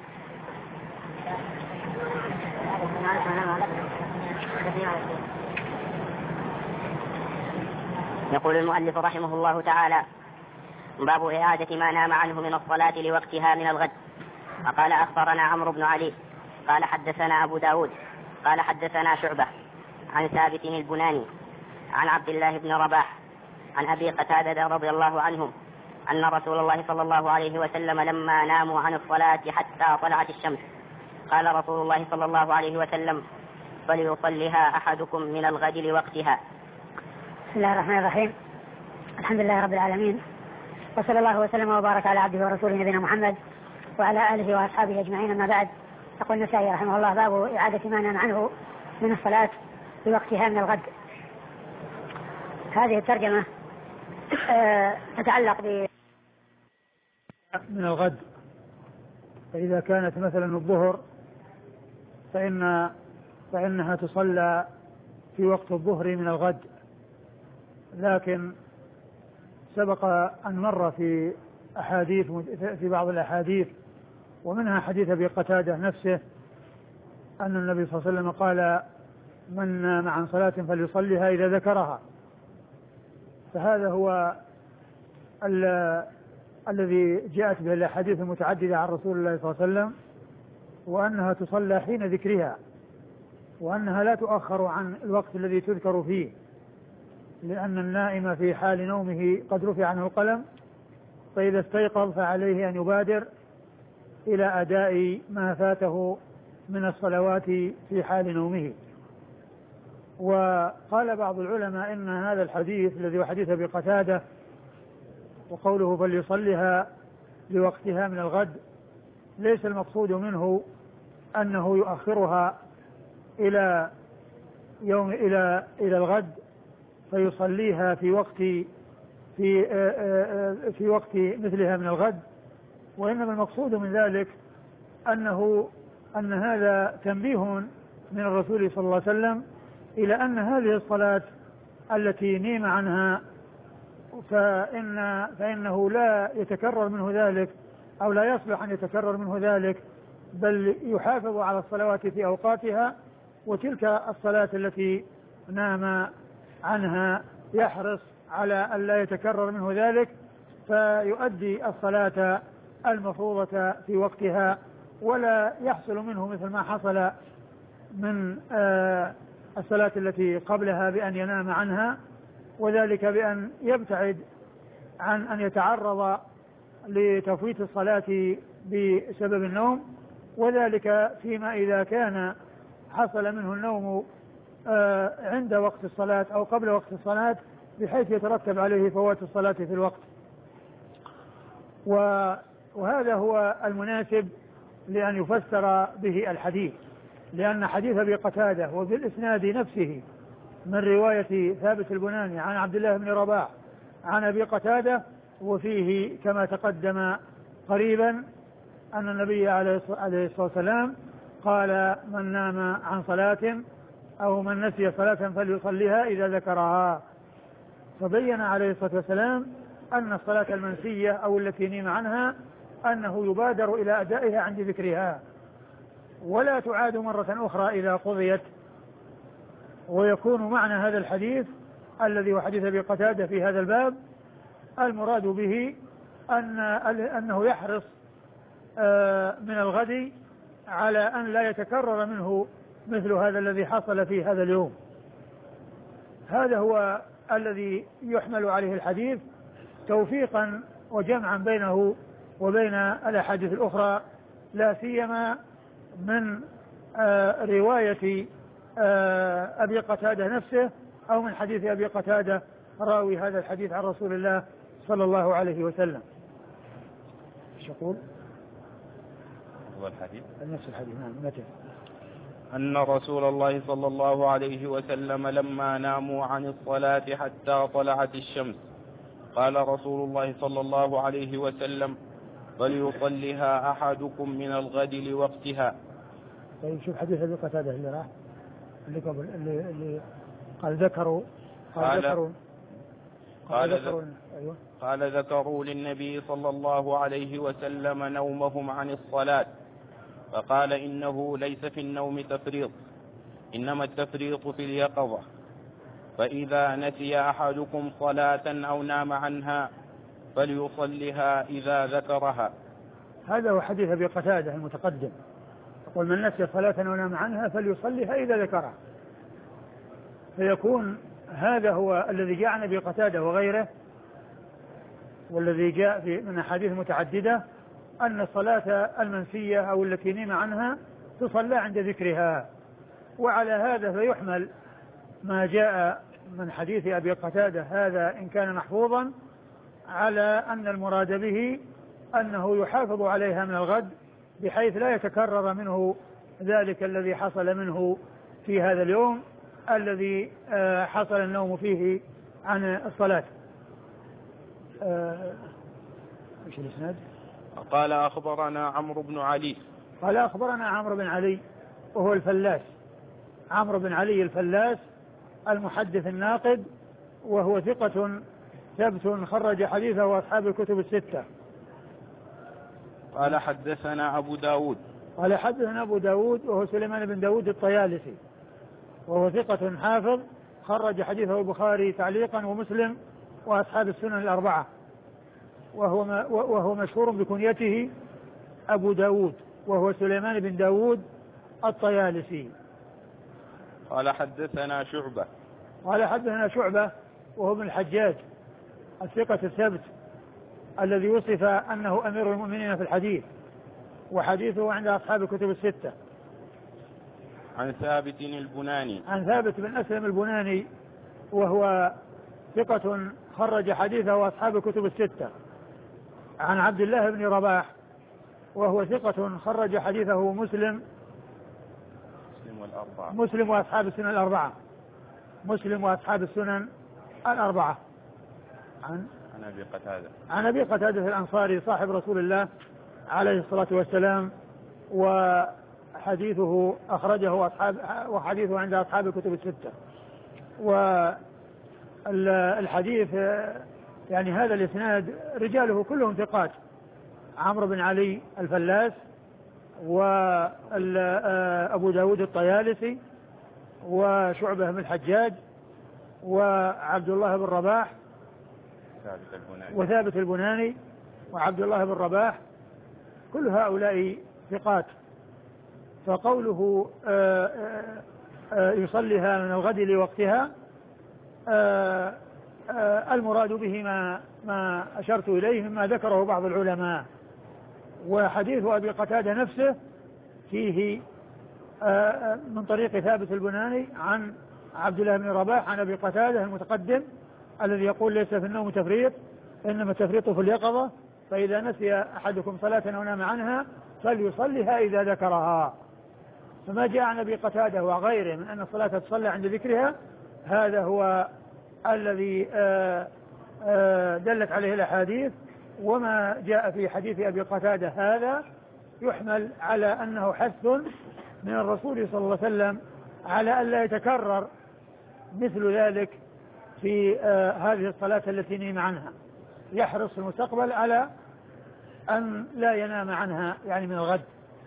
يقول المؤلف رحمه الله تعالى: باب إعادة ما نام عنه من الصلاة لوقتها من الغد. وقال أخبرنا عمرو بن علي قال حدثنا أبو داود قال حدثنا شعبة عن ثابت البناني عن عبد الله بن رباح عن أبي قتادة رضي الله عنهم أن رسول الله صلى الله عليه وسلم لما ناموا عن الصلاة حتى طلعت الشمس قال رسول الله صلى الله عليه وسلم: فليصلها أحدكم من الغد لوقتها. بسم الله الرحمن الرحيم. الحمد لله رب العالمين، وصلى الله وسلم وبارك على عبده ورسوله نبينا محمد وعلى آله وأصحابه أجمعين. أما بعد، يقول النسائي رحمه الله: باب إعادة ما نام عنه من الصلاة لوقتها من الغد. هذه الترجمة أه تتعلق ب من الغد. فإذا كانت مثلا الظهر فإن فإنها تصلى في وقت الظهر من الغد، لكن سبق أن مر في أحاديث في بعض الأحاديث ومنها حديث أبي قتادة نفسه أن النبي صلى الله عليه وسلم قال: من نام عن صلاة فليصليها إذا ذكرها. فهذا هو الذي جاءت به الأحاديث المتعددة عن رسول الله صلى الله عليه وسلم، وأنها تصلى حين ذكرها، وأنها لا تؤخر عن الوقت الذي تذكر فيه، لأن النائم في حال نومه قد رفع عنه القلم، فإذا استيقظ فعليه أن يبادر إلى أداء ما فاته من الصلوات في حال نومه. وقال بعض العلماء إن هذا الحديث الذي هو حديث أبي قتادة وقوله فليصلها لوقتها من الغد ليس المقصود منه أنه يؤخرها إلى يوم إلى إلى الغد فيصليها في وقت في في وقت مثلها من الغد، وإنما المقصود من ذلك أنه أن هذا تنبيه من الرسول صلى الله عليه وسلم إلى أن هذه الصلاة التي نيم عنها فإن فإنه لا يتكرر منه ذلك، أو لا يصلح أن يتكرر منه ذلك، بل يحافظ على الصلوات في أوقاتها، وتلك الصلاة التي نام عنها يحرص على أن لا يتكرر منه ذلك، فيؤدي الصلاة المفروضة في وقتها، ولا يحصل منه مثل ما حصل من آه الصلاة التي قبلها بأن ينام عنها، وذلك بأن يبتعد عن أن يتعرض لتفويت الصلاة بسبب النوم، وذلك فيما إذا كان حصل منه النوم عند وقت الصلاة أو قبل وقت الصلاة بحيث يترتب عليه فوات الصلاة في الوقت. وهذا هو المناسب لأن يفسر به الحديث، لأن حديث أبي قتادة وبالإسناد نفسه من رواية ثابت البناني عن عبد الله بن رباح عن أبي قتادة، وفيه كما تقدم قريبا أن النبي عليه الصلاة والسلام قال: من نام عن صلاة أو من نسي صلاة فليصليها إذا ذكرها. فبين عليه الصلاة والسلام أن الصلاة المنسية أو التي نيم عنها أنه يبادر إلى أدائها عند ذكرها ولا تعاد مرة أخرى إذا قضيت. ويكون معنى هذا الحديث الذي هو حديث أبي قتادة في هذا الباب المراد به أن أنه يحرص من الغد على أن لا يتكرر منه مثل هذا الذي حصل في هذا اليوم. هذا هو الذي يحمل عليه الحديث توفيقا وجمعا بينه وبين الأحاديث الأخرى، لا سيما من آه رواية آه أبي قتادة نفسه أو من حديث أبي قتادة راوي هذا الحديث عن رسول الله صلى الله عليه وسلم. ايش يقول؟ هو الحديث نفس الحديث. نعم. متى؟ أن رسول الله صلى الله عليه وسلم لما ناموا عن الصلاة حتى طلعت الشمس قال رسول الله صلى الله عليه وسلم: فليصلها أحدكم من الغد لوقتها. طيب شوف حديث أبي قتادة اللي راح اللي قبل اللي, اللي قال ذكروا قال, قال ذكروا قال, قال, ذكروا أيوة. قال ذكروا للنبي صلى الله عليه وسلم نومهم عن الصلاة فقال: إنه ليس في النوم تفريط، إنما التفريط في اليقظة، فإذا نسي أحدكم صلاة أو نام عنها فليصلها إذا ذكرها. هذا هو حديث أبي قتادة المتقدم، يقول: من نسي صلاة أو نام عنها فليصلها إذا ذكرها. فيكون هذا هو الذي جاء عن أبي قتادة وغيره، والذي جاء في من أحاديث متعددة أن الصلاة المنسية أو التي نيم عنها تصلى عند ذكرها. وعلى هذا فيحمل ما جاء من حديث أبي قتادة هذا إن كان محفوظا على أن المراد به أنه يحافظ عليها من الغد بحيث لا يتكرر منه ذلك الذي حصل منه في هذا اليوم الذي حصل النوم فيه عن الصلاة. ايش الاسناد؟ قال: أخبرنا عمرو بن علي. قال: أخبرنا عمرو بن علي وهو الفلاس، عمرو بن علي الفلاس المحدث الناقد، وهو ثقة ثبت خرج حديثه أصحاب الكتب الستة. قال: حدثنا أبو داود. قال: حدثنا أبو داود وهو سليمان بن داود الطيالسي، وهو ثقة حافظ خرج حديثه البخاري تعليقا ومسلم وأصحاب السنن الأربعة، وهو وهو مشهور بكنيته أبو داود، وهو سليمان بن داود الطيالسي. قال: حدثنا شعبة. قال: حدثنا شعبة وهو ابن الحجاج الثقة الثبت الذي وصف أنه أمير المؤمنين في الحديث، وحديثه عند أصحاب الكتب الستة. عن ثابت البناني. عن ثابت بن أسلم البناني وهو ثقة خرج حديثه أصحاب الكتب الستة. عن عبد الله بن رباح وهو ثقة خرج حديثه مسلم مسلم والأربعة مسلم وأصحاب السنن الأربعة مسلم وأصحاب السنن الأربعة. عن عن أبي قتادة عن أبي قتادة الأنصاري صاحب رسول الله عليه الصلاة والسلام، وحديثه أخرجه أصحاب وحديثه عند أصحاب الكتب الستة. والحديث يعني هذا الإسناد رجاله كلهم ثقات: عمرو بن علي الفلاس، وأبو داود الطيالسي، وشعبة بن الحجاج، وعبد الله بن رباح وثابت البناني وعبد الله بن رباح، كل هؤلاء ثقات. فقوله يصليها من الغد لوقتها المراد به ما, ما أشرت إليه مما ذكره بعض العلماء، وحديث أبي قتادة نفسه فيه من طريق ثابت البناني عن عبد الله بن رباح عن أبي قتادة المتقدم الذي يقول ليس في النوم تفريط إنما التفريط في اليقظة، فإذا نسي أحدكم صلاة أو نام عنها فليصلها إذا ذكرها. فما جاء عن أبي قتادة وغيره من أن الصلاة تصلى عند ذكرها هذا هو الذي دلت عليه الأحاديث. وما جاء في حديث أبي قتادة هذا يحمل على أنه حث من الرسول صلى الله عليه وسلم على ألا يتكرر مثل ذلك في آه هذه الصلاة التي نيم عنها، يحرص في المستقبل على أن لا ينام عنها يعني من الغد.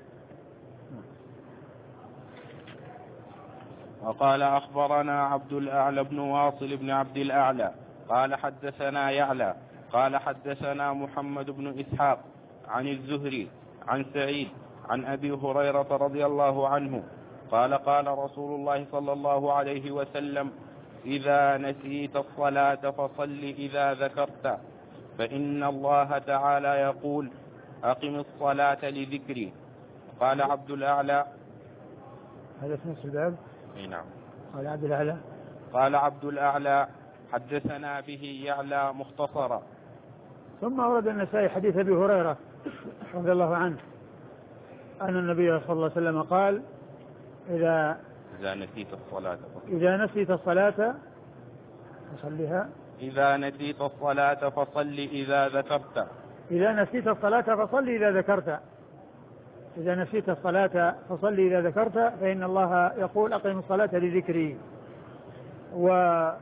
وقال أخبرنا عبد الأعلى بن واصل بن عبد الأعلى قال حدثنا يعلى قال حدثنا محمد بن إسحاق عن الزهري عن سعيد عن أبي هريرة رضي الله عنه قال قال رسول الله صلى الله عليه وسلم إذا نسيت الصلاة فصل إذا ذكرت، فإن الله تعالى يقول أقم الصلاة لذكري. قال عبد الأعلى هذا في نفس الباب. اي نعم. قال عبد الأعلى قال عبد الأعلى حدثنا به يعلى مختصرا. ثم ورد النسائي حديث أبي هريرة رضي الله عنه أن النبي صلى الله عليه وسلم قال إذا إذا نسيت الصلاة إذا نسيت الصلاة فصلها إذا نسيت الصلاة فصل إذا ذكرت إذا نسيت الصلاة فصل إذا ذكرت إذا نسيت الصلاة فصل إذا ذكرت فإن الله يقول أقم الصلاة لذكري. وهذا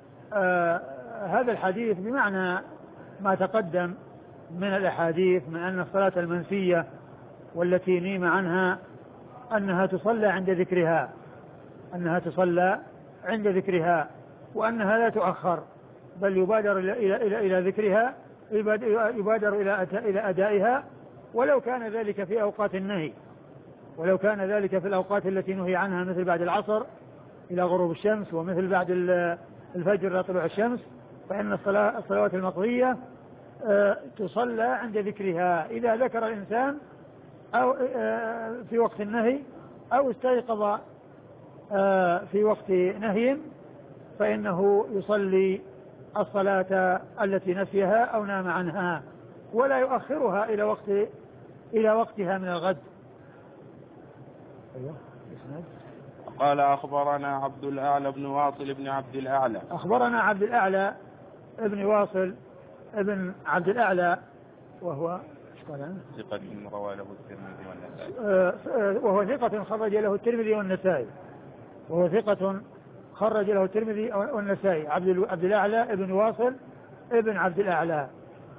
الحديث بمعنى ما تقدم من الأحاديث من أن الصلاة المنسية والتي نيم عنها أنها تصلى عند ذكرها أنها تصلى عند ذكرها وأنها لا تؤخر بل يبادر إلى, إلى, إلى, إلى ذكرها يبادر إلى, إلى أدائها ولو كان ذلك في أوقات النهي ولو كان ذلك في الأوقات التي نهي عنها مثل بعد العصر إلى غروب الشمس ومثل بعد الفجر إلى طلوع الشمس، فإن الصلاة الصلوات المقضية تصلى عند ذكرها إذا ذكر الإنسان أو في وقت النهي أو استيقظ في وقت نهي فإنه يصلي الصلاة التي نسيها أو نام عنها ولا يؤخرها إلى وقت إلى وقتها من الغد. أيوه. قال أخبرنا عبد الأعلى بن واصل بن عبد الأعلى أخبرنا عبد الأعلى ابن واصل ابن عبد الأعلى وهو ثقة روى له الترمذي والنسائي وهو ثقة خرج له الترمذي والنسائي وهو ثقة خرج له الترمذي والنسائي عبد عبد الأعلى ابن واصل ابن عبد الأعلى.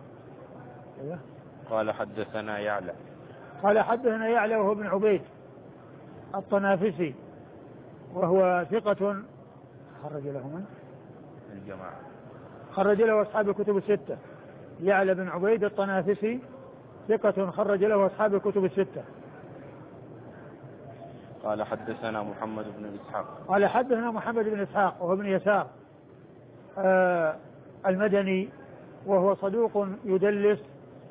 قال حدثنا يعلى قال حدثنا يعلى وهو ابن عبيد الطنافسي وهو ثقة خرج له من الجماعة خرج له أصحاب الكتب الستة. يعلى بن عبيد الطنافسي ثقة خرج له أصحاب الكتب الستة. قال حدثنا محمد بن إسحاق قال حدثنا محمد بن إسحاق وهو ابن يسار آه المدني وهو صدوق يدلس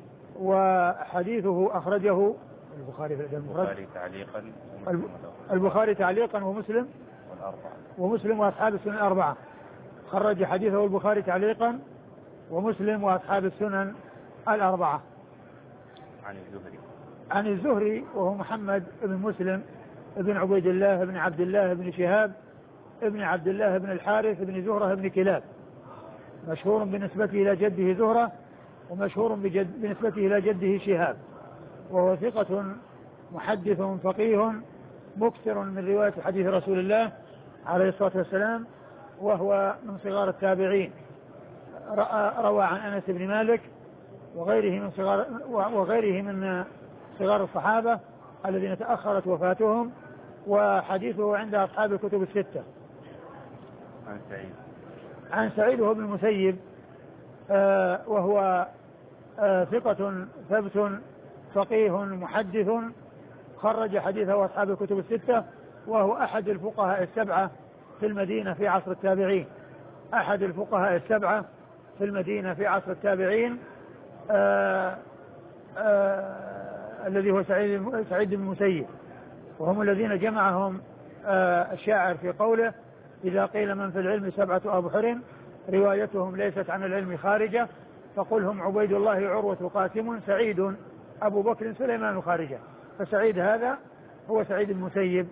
وحديثه أخرجه البخاري في البخاري تعليقا البخاري تعليقا ومسلم والأربعة ومسلم وأصحاب السنن الأربعة. خرج حديثه البخاري تعليقا ومسلم وأصحاب السنن الأربعة. عن الزهري عن الزهري وهو محمد بن مسلم ابن عبيد الله بن عبد الله بن شهاب ابن عبد الله بن الحارث بن زهرة بن كلاب مشهور بنسبته إلى جده زهرة ومشهور بجد بنسبته إلى جده شهاب وهو ثقة محدث فقيه مكثر من رواية حديث رسول الله عليه الصلاة والسلام وهو من صغار التابعين روى عن أنس بن مالك وغيره من صغار وغيره من صغار الصحابة الذين تأخرت وفاتهم وحديثه عند أصحاب الكتب الستة. عن سعيد عن سعيد وهو ابن المسيب آه وهو آه ثقة ثبت فقيه محدث خرج حديثه أصحاب الكتب الستة وهو أحد الفقهاء السبعة في المدينة في عصر التابعين أحد الفقهاء السبعة في المدينة في عصر التابعين آه آه الذي هو سعيد سعيد بن المسيب، وهم الذين جمعهم آه الشاعر في قوله إذا قيل من في العلم سبعة أبحر روايتهم ليست عن العلم خارجة فقل هم عبيد الله عروة قاسم سعيد أبو بكر سليمان خارجة. فسعيد هذا هو سعيد المسيب.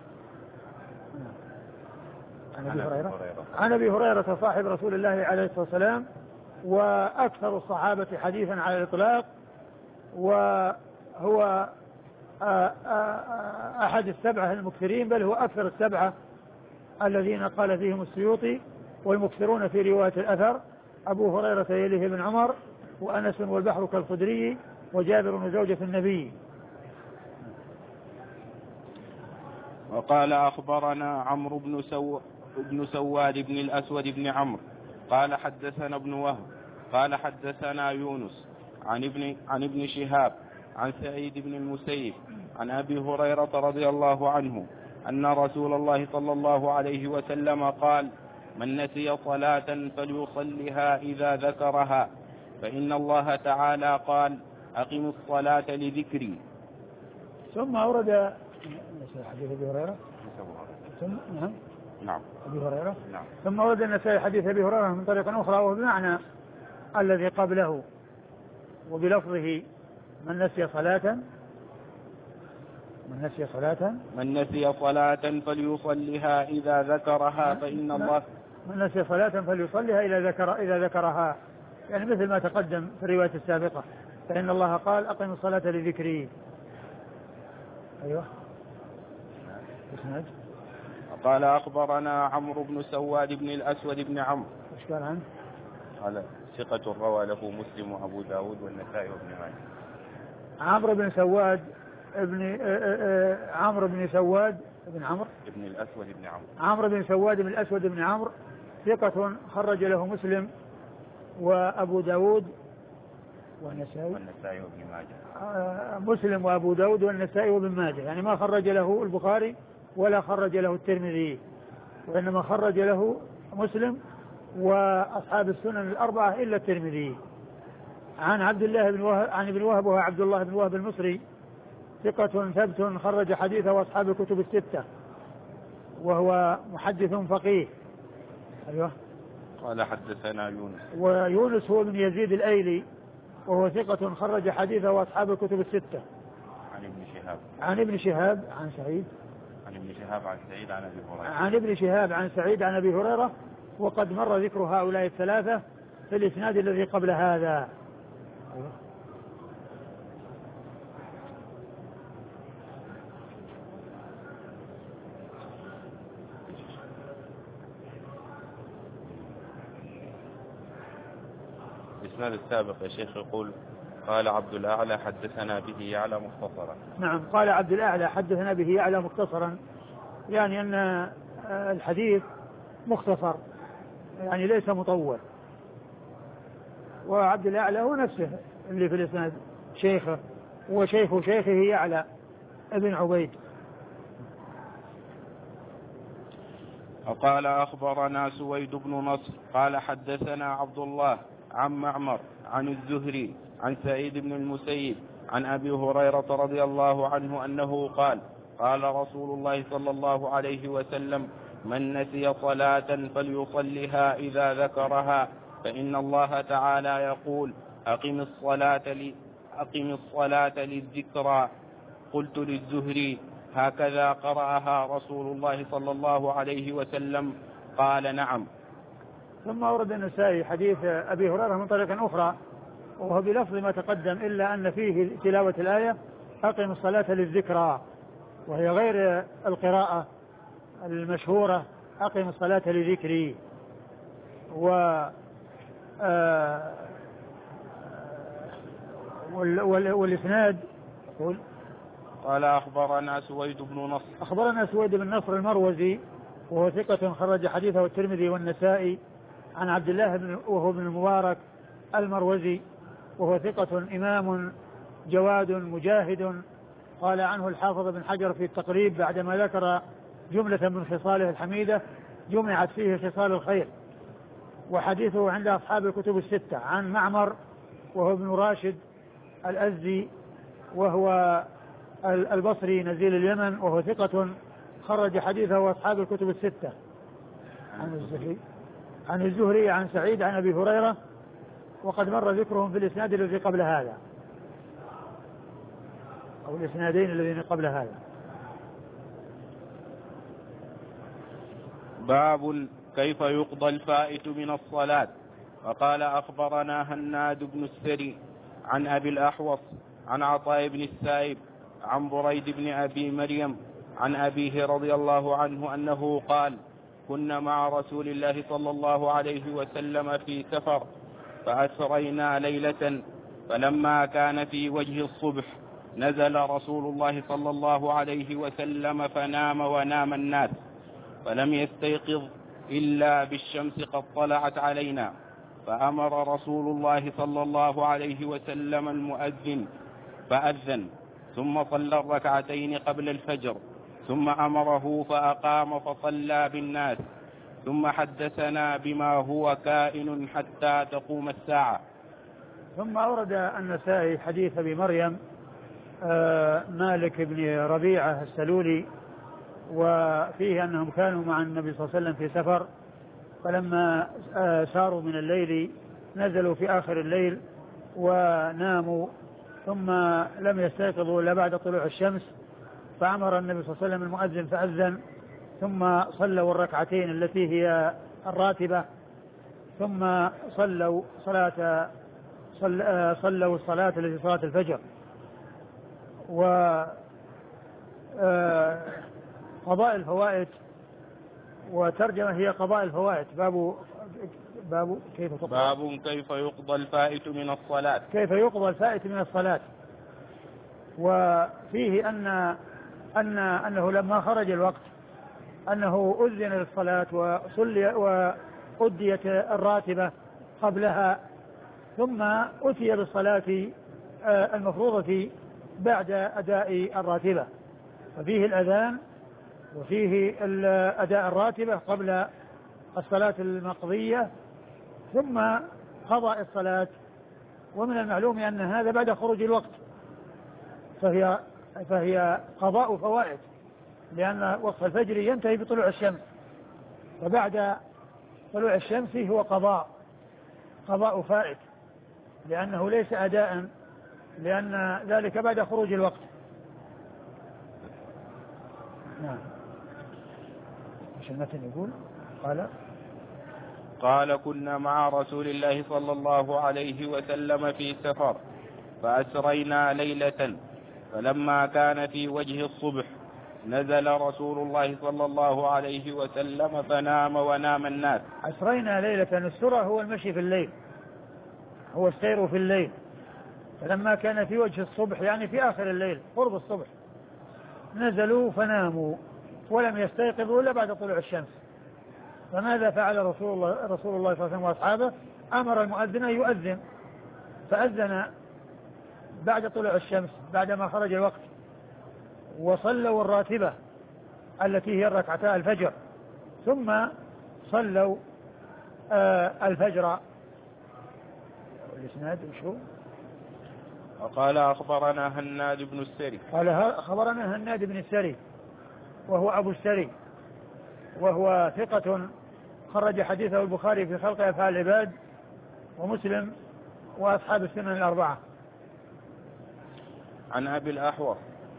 عن أبي هريرة عن أبي هريرة صاحب رسول الله عليه الصلاة والسلام، وأكثر الصحابة حديثا على الإطلاق، وهو أحد السبعة المكثرين، بل هو أكثر السبعة الذين قال فيهم السيوطي والمكثرون في رواية الأثر أبو هريرة يليه بن عمر وأنس والبحر كالخدري وجابر وزوجة النبي. وقال أخبرنا عمرو بن سو بن سواد بن الأسود بن عمرو قال حدثنا ابن وهب قال حدثنا يونس عن ابن عن ابن شهاب عن سعيد بن المسيب عن أبي هريرة رضي الله عنه أن رسول الله صلى الله عليه وسلم قال من نسي صلاة فليصلها إذا ذكرها فإن الله تعالى قال أقم الصلاة لذكري. ثم أورد حديث أبي هريرة ثم نعم نعم أبي هريرة نعم ثم أورد النسائي حديث أبي هريرة من طريق أخرى وهو بمعنى الذي قبله وبلفظه من نسي صلاة من نسي صلاة من نسي صلاة فليصلها إذا ذكرها فإن الله من نسي صلاة فليصلها إذا ذكر إذا ذكرها، يعني مثل ما تقدم في الرواية السابقة فإن الله قال أقم الصلاة لذكري. أيوه اسمعت. قال أخبرنا عمرو بن سواد بن الأسود بن عمرو. إيش قال عنه؟ قال ثقة روى له مسلم وأبو داود والنسائي وابن ماجه. عمرو بن سواد ابن عمرو بن سواد بن عمرو ابن الأسود بن عمرو عمرو بن سواد بن الأسود بن عمرو ثقة خرج له مسلم وأبو داود والنسائي والنسائي وابن ماجه. مسلم وأبو داود والنسائي وابن ماجه، يعني ما خرج له البخاري ولا خرج له الترمذي، وإنما خرج له مسلم وأصحاب السنن الأربعة إلا الترمذي. عن عبد الله بن وهب عن ابن وهب وهو عبد الله بن وهب المصري ثقة ثبت خرج حديثه وأصحاب الكتب الستة، وهو محدث فقيه. أيوه. قال حدثنا يونس. ويونس هو بن يزيد الأيلي وهو ثقة خرج حديثه وأصحاب الكتب الستة. عن ابن شهاب. عن ابن شهاب عن سعيد. عن ابن شهاب عن سعيد عن أبي هريرة. عن ابن شهاب عن سعيد عن أبي هريرة، وقد مر ذكر هؤلاء الثلاثة في الإسناد الذي قبل هذا. أيوه. الإسناد السابق يا شيخ يقول قال عبد الأعلى حدثنا به يعلى مختصرا. نعم قال عبد الأعلى حدثنا به يعلى مختصرا، يعني أن الحديث مختصر يعني ليس مطول، وعبد الأعلى هو نفسه اللي في الإسناد شيخه وشيخ شيخه يعلى ابن عبيد. وقال أخبرنا سويد بن نصر قال حدثنا عبد الله عن معمر عن الزهري عن سعيد بن المسيب عن أبي هريرة رضي الله عنه أنه قال قال رسول الله صلى الله عليه وسلم من نسي صلاة فليصلها إذا ذكرها فإن الله تعالى يقول أقم الصلاة لي أقم الصلاة للذكرى. قلت للزهري هكذا قرأها رسول الله صلى الله عليه وسلم؟ قال نعم. ثم أورد النسائي حديث أبي هريرة من طريق أخرى وهو بلفظ ما تقدم إلا أن فيه تلاوة الآية أقم الصلاة للذكرى، وهي غير القراءة المشهورة أقم الصلاة لذكري. و آه والإسناد يقول قال أخبرنا سويد بن نصر. أخبرنا سويد بن نصر المروزي وهو ثقة خرج حديثه الترمذي والنسائي عن عبد الله بن وهو بن المبارك المروزي وهو ثقة إمام جواد مجاهد. قال عنه الحافظ بن حجر في التقريب بعدما ذكر جملة من خصاله الحميدة جمعت فيه خصال الخير، وحديثه عند أصحاب الكتب الستة. عن معمر وهو ابن راشد الأزدي وهو البصري نزيل اليمن، وهو ثقة خرج حديثه أصحاب الكتب الستة. عن الزهري عن الزهري عن سعيد عن أبي هريرة، وقد مر ذكرهم في الإسناد الذي قبل هذا أو الإسنادين الذين قبل هذا. باب كيف يقضى الفائت من الصلاة. وقال أخبرنا هناد بن السري عن أبي الأحوص عن عطاء بن السائب عن بريد بن أبي مريم عن أبيه رضي الله عنه أنه قال: كنا مع رسول الله صلى الله عليه وسلم في سفر فأسرينا ليلة، فلما كان في وجه الصبح نزل رسول الله صلى الله عليه وسلم فنام ونام الناس، فلم يستيقظ إلا بالشمس قد طلعت علينا، فأمر رسول الله صلى الله عليه وسلم المؤذن فأذن، ثم صلى الركعتين قبل الفجر، ثم أمره فأقام فصلى بالناس، ثم حدثنا بما هو كائن حتى تقوم الساعة. ثم أورد النسائي حديث أبي مريم آه مالك بن ربيعة السلولي، وفيه أنهم كانوا مع النبي صلى الله عليه وسلم في سفر، فلما آه ساروا من الليل نزلوا في آخر الليل وناموا، ثم لم يستيقظوا إلا بعد طلوع الشمس، فأمر النبي صلى الله عليه وسلم المؤذن فأذن، ثم صلوا الركعتين التي هي الراتبة، ثم صلوا صلاة صل صلوا الصلاة التي صلاة الفجر. و قضاء الفوائد، وترجمة هي قضاء الفوائد. باب باب كيف تقضى باب كيف يقضى الفائت من الصلاة. كيف يقضى الفائت من الصلاة. وفيه أن أن أنه لما خرج الوقت أنه أذن للصلاة وصلي وأديت الراتبة قبلها، ثم أتي بالصلاة المفروضة بعد أداء الراتبة، ففيه الأذان وفيه أداء الراتبة قبل الصلاة المقضية، ثم قضاء الصلاة. ومن المعلوم أن هذا بعد خروج الوقت، فهي فهي قضاء فوائد، لأن وقت الفجر ينتهي بطلوع الشمس، فبعد طلوع الشمس هو قضاء قضاء فائت، لأنه ليس أداء، لأن ذلك بعد خروج الوقت. نعم. مش المتن يقول قال قال كنا مع رسول الله صلى الله عليه وسلم في سفر فأسرينا ليلة، فلما كان في وجه الصبح نزل رسول الله صلى الله عليه وسلم فنام ونام الناس. أسرينا ليلة، السرى هو المشي في الليل، هو السير في الليل، فلما كان في وجه الصبح يعني في آخر الليل قرب الصبح نزلوا فناموا ولم يستيقظوا إلا بعد طلوع الشمس. فماذا فعل رسول الله رسول الله صلى الله عليه وسلم وأصحابه؟ أمر المؤذن أن يؤذن، فأذن بعد طلوع الشمس بعدما خرج الوقت، وصلوا الراتبة التي هي الركعتا الفجر، ثم صلوا آه الفجر. الإسناد وشو؟ وقال أخبرنا هناد بن السري. قال أخبرنا هناد بن السري وهو أبو السري، وهو ثقة خرج حديثه البخاري في خلق أفعال العباد ومسلم وأصحاب السنن الأربعة. عن أبي الأحوص.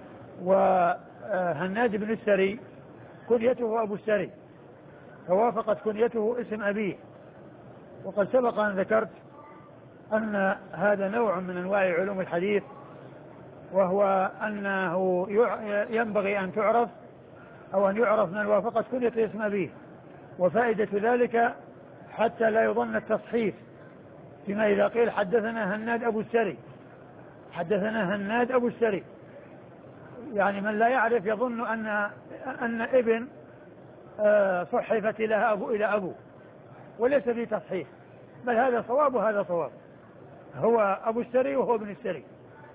وهناد بن السري كنيته أبو السري، فوافقت كنيته اسم أبيه. وقد سبق أن ذكرت أن هذا نوع من أنواع علوم الحديث، وهو أنه ينبغي أن تعرف أو أن يعرف من وافقت كنية اسم أبيه، وفائدة ذلك حتى لا يظن التصحيف فيما إذا قيل حدثنا هناد أبو السري، حدثنا هناد أبو السري، يعني من لا يعرف يظن أن أن ابن صحفت لها أبو إلى أبو، وليس في تصحيح، بل هذا صواب وهذا صواب، هو أبو السري وهو ابن السري.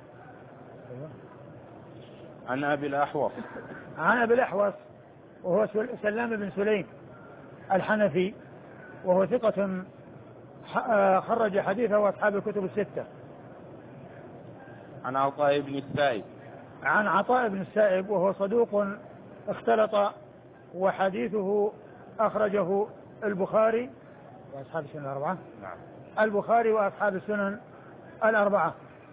عن أبي الأحوص. عن أبي الأحوص وهو سلام بن سليم الحنفي، وهو ثقة خرج حديثه أصحاب الكتب الستة. عن عطاء بن السائب عن عطاء بن السائب وهو صدوق اختلط وحديثه أخرجه البخاري وأصحاب السنن الأربعة. نعم. البخاري وأصحاب السنن الأربعة.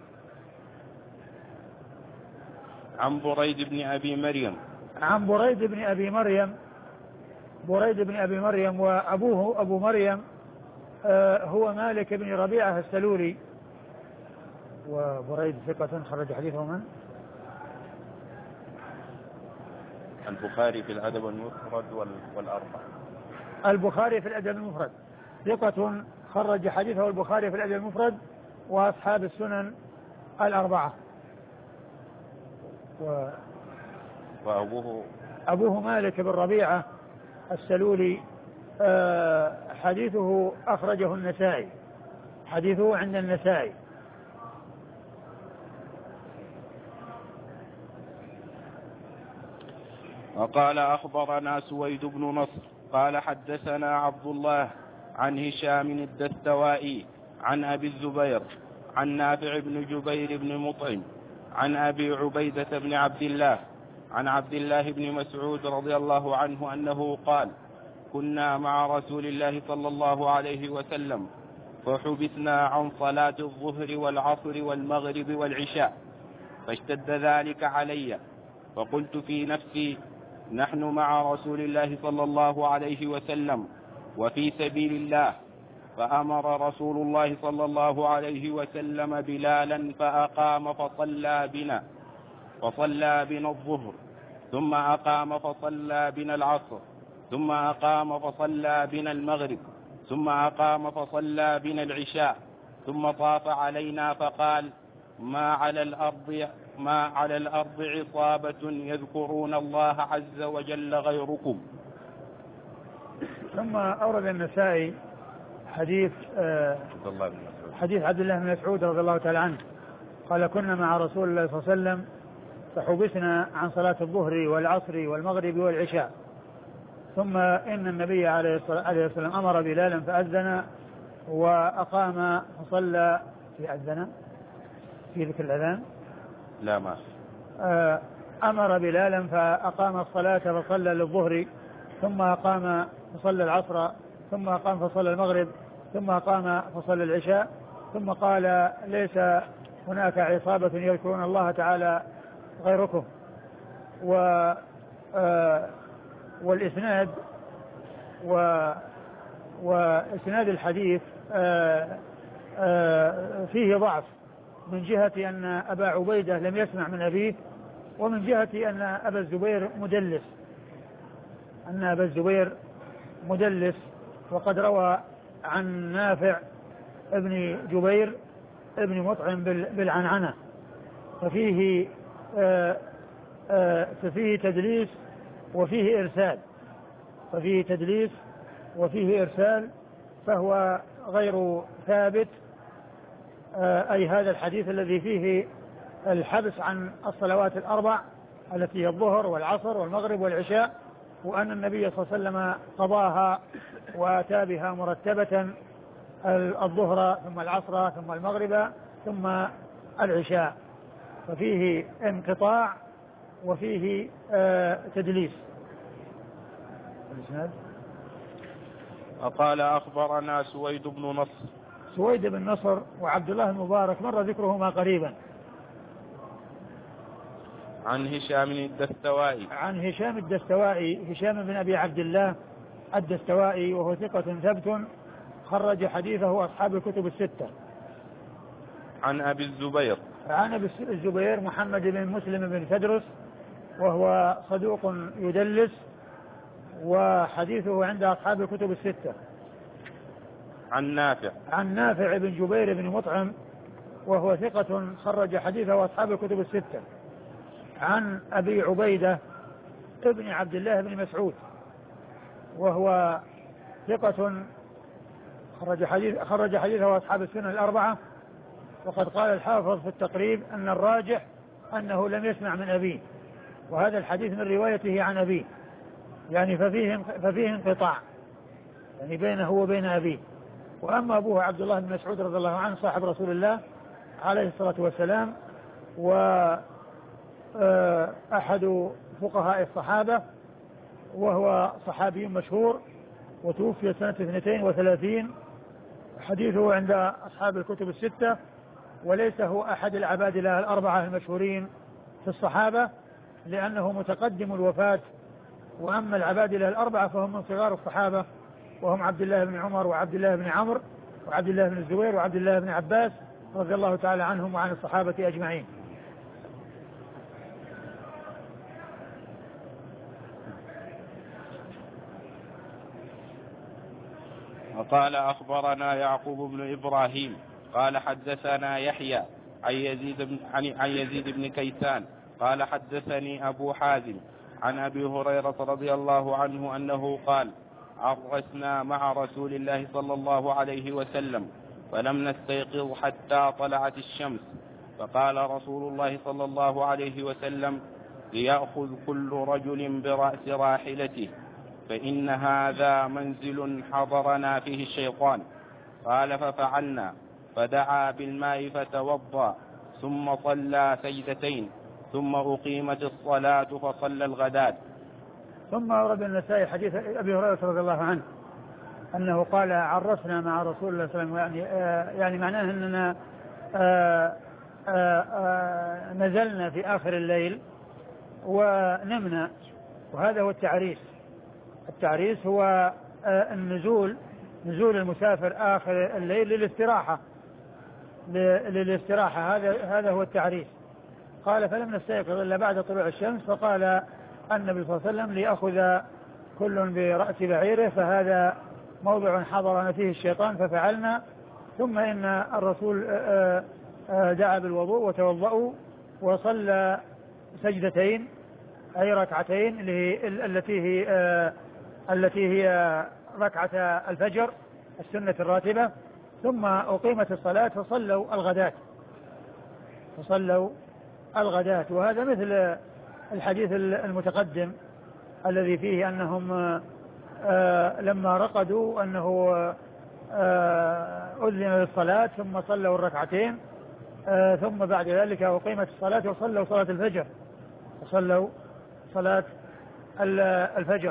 عن بريد بن أبي مريم عن بريد بن أبي مريم بريد بن أبي مريم وأبوه أبو مريم آه هو مالك بن ربيعة السلولي. وبريد ثقة خرج حديثه من البخاري في الأدب المفرد والأربعة. البخاري في الأدب المفرد ثقة خرج حديثه البخاري في الأدب المفرد وأصحاب السنن الأربعة. و... وأبوه أبوه مالك بن ربيعة السلولي آه حديثه أخرجه النسائي حديثه عند النسائي. وقال أخبرنا سويد بن نصر قال حدثنا عبد الله عن هشام الدستوائي عن أبي الزبير عن نافع بن جبير بن مطعم عن أبي عبيدة بن عبد الله عن عبد الله بن مسعود رضي الله عنه أنه قال كنا مع رسول الله صلى الله عليه وسلم فحبسنا عن صلاة الظهر والعصر والمغرب والعشاء فاشتد ذلك علي فقلت في نفسي نحن مع رسول الله صلى الله عليه وسلم وفي سبيل الله فأمر رسول الله صلى الله عليه وسلم بلالا فأقام فصلى بنا فصلى بنا الظهر ثم أقام فصلى بنا العصر ثم أقام فصلى بنا المغرب ثم أقام فصلى بنا العشاء ثم طاف علينا فقال ما على الأرض ما على الأرض عصابة يذكرون الله عز وجل غيركم. ثم أورد النسائي حديث آه حديث عبد الله بن مسعود رضي الله تعالى عنه قال كنا مع رسول الله صلى الله عليه وسلم فحبسنا عن صلاة الظهر والعصر والمغرب والعشاء ثم إن النبي عليه الصلاة والسلام أمر بلالا فأذن وأقام فصلى في أذن في ذكر الأذان لا ما آه أمر بلالا فأقام الصلاة فصلى للظهر ثم أقام فصلى العصر ثم أقام فصلى المغرب ثم أقام فصلى العشاء ثم قال ليس هناك عصابة يذكرون الله تعالى غيركم. و آه والإسناد و وإسناد الحديث آه آه فيه ضعف من جهة أن أبا عبيدة لم يسمع من أبيه ومن جهة أن أبا الزبير مدلس أن أبا الزبير مدلس وقد روى عن نافع ابن جبير ابن مطعم بالعنعنة ففيه آآ آآ ففيه تدليس وفيه إرسال ففيه تدليس وفيه إرسال فهو غير ثابت أي هذا الحديث الذي فيه الحبس عن الصلوات الأربع التي هي الظهر والعصر والمغرب والعشاء وأن النبي صلى الله عليه وسلم قضاها وأتى بها مرتبة الظهر ثم العصر ثم المغرب ثم العشاء ففيه انقطاع وفيه آه تدليس. وقال أخبرنا سويد بن نصر سويد بن نصر وعبد الله المبارك مر ذكرهما قريبا. عن هشام الدستوائي عن هشام الدستوائي هشام بن أبي عبد الله الدستوائي وهو ثقة ثبت خرج حديثه أصحاب الكتب الستة. عن أبي الزبير عن أبي الزبير محمد بن مسلم بن تدرس وهو صدوق يدلس وحديثه عند أصحاب الكتب الستة. عن نافع عن نافع بن جبير بن مطعم وهو ثقة خرج حديثه أصحاب الكتب الستة. عن أبي عبيدة ابن عبد الله بن مسعود وهو ثقة خرج حديث خرج حديثه أصحاب السنن الأربعة وقد قال الحافظ في التقريب أن الراجح أنه لم يسمع من أبيه وهذا الحديث من روايته عن أبيه يعني ففيه ففيه انقطاع يعني بينه وبين أبيه. وأما أبوه عبد الله بن مسعود رضي الله عنه صاحب رسول الله عليه الصلاة والسلام وأحد فقهاء الصحابة، وهو صحابي مشهور، وتوفي سنة اثنتين وثلاثين. حديثه عند أصحاب الكتب الستة، وليس هو أحد العبادلة الأربعة المشهورين في الصحابة، لأنه متقدم الوفاة. وأما العبادلة الأربعة فهم من صغار الصحابة، وهم عبد الله بن عمر وعبد الله بن عمرو وعبد الله بن الزبير وعبد الله بن عباس رضي الله تعالى عنهم وعن الصحابة أجمعين. وقال أخبرنا يعقوب بن إبراهيم قال حدثنا يحيى عن يزيد بن, عن يزيد بن كيسان قال حدثني أبو حازم عن أبي هريرة رضي الله عنه أنه قال: عرسنا مع رسول الله صلى الله عليه وسلم فلم نستيقظ حتى طلعت الشمس، فقال رسول الله صلى الله عليه وسلم: ليأخذ كل رجل برأس راحلته، فإن هذا منزل حضرنا فيه الشيطان. قال: ففعلنا، فدعا بالماء فتوضأ، ثم صلى سجدتين، ثم أقيمت الصلاة فصلى الغداة. ثم ورد النسائي حديث أبي هريرة رضي الله عنه أنه قال: عرسنا مع رسول الله صلى الله عليه وسلم، يعني, آه يعني معناه أننا آه آه آه نزلنا في آخر الليل ونمنا، وهذا هو التعريس. التعريس هو آه النزول نزول المسافر آخر الليل للاستراحة للاستراحة هذا هذا هو التعريس. قال: فلم نستيقظ إلا بعد طلوع الشمس، فقال النبي صلى الله عليه وسلم: ليأخذ كل برأس بعيره، فهذا موضع حضرنا فيه الشيطان، ففعلنا. ثم إن الرسول دعا بالوضوء وتوضأوا وصلى سجدتين، أي ركعتين التي هي التي هي ركعة الفجر السنة الراتبة، ثم أقيمت الصلاة فصلوا الغداة فصلوا الغداة. وهذا مثل الحديث المتقدم الذي فيه أنهم آه لما رقدوا أنه آه أذن للصلاة ثم صلوا الركعتين، آه ثم بعد ذلك أقيمت الصلاة وصلوا صلاة الفجر وصلوا صلاة الفجر.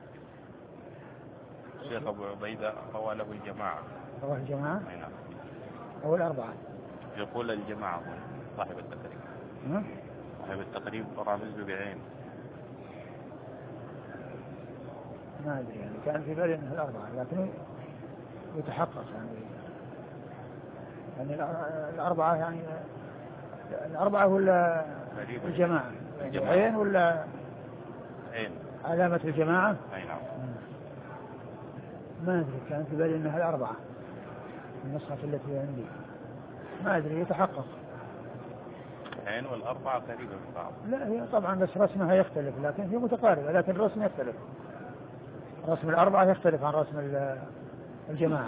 الشيخ أبو عبيدة روى له الجماعة. رواه الجماعة؟ نعم. أو الأربعة؟ يقول الجماعة صاحب التقريب. م? صاحب التقريب رامز بعين. ما أدري يعني، كان في بالي أنه الأربعة، لكن يتحقق يعني يعني الأربعة يعني الأربعة ولا الجماعة؟ الجماعة. عين ولا عين علامة الجماعة؟ أي نعم. ما أدري، كان في بالي أنها الأربعة النسخة التي عندي، ما أدري، يتحقق. عين والأربعة قريبة من بعض. لا هي طبعا بس رسمها يختلف، لكن هي متقاربة، لكن الرسم يختلف. رسم الأربعة يختلف عن رسم الجماعة.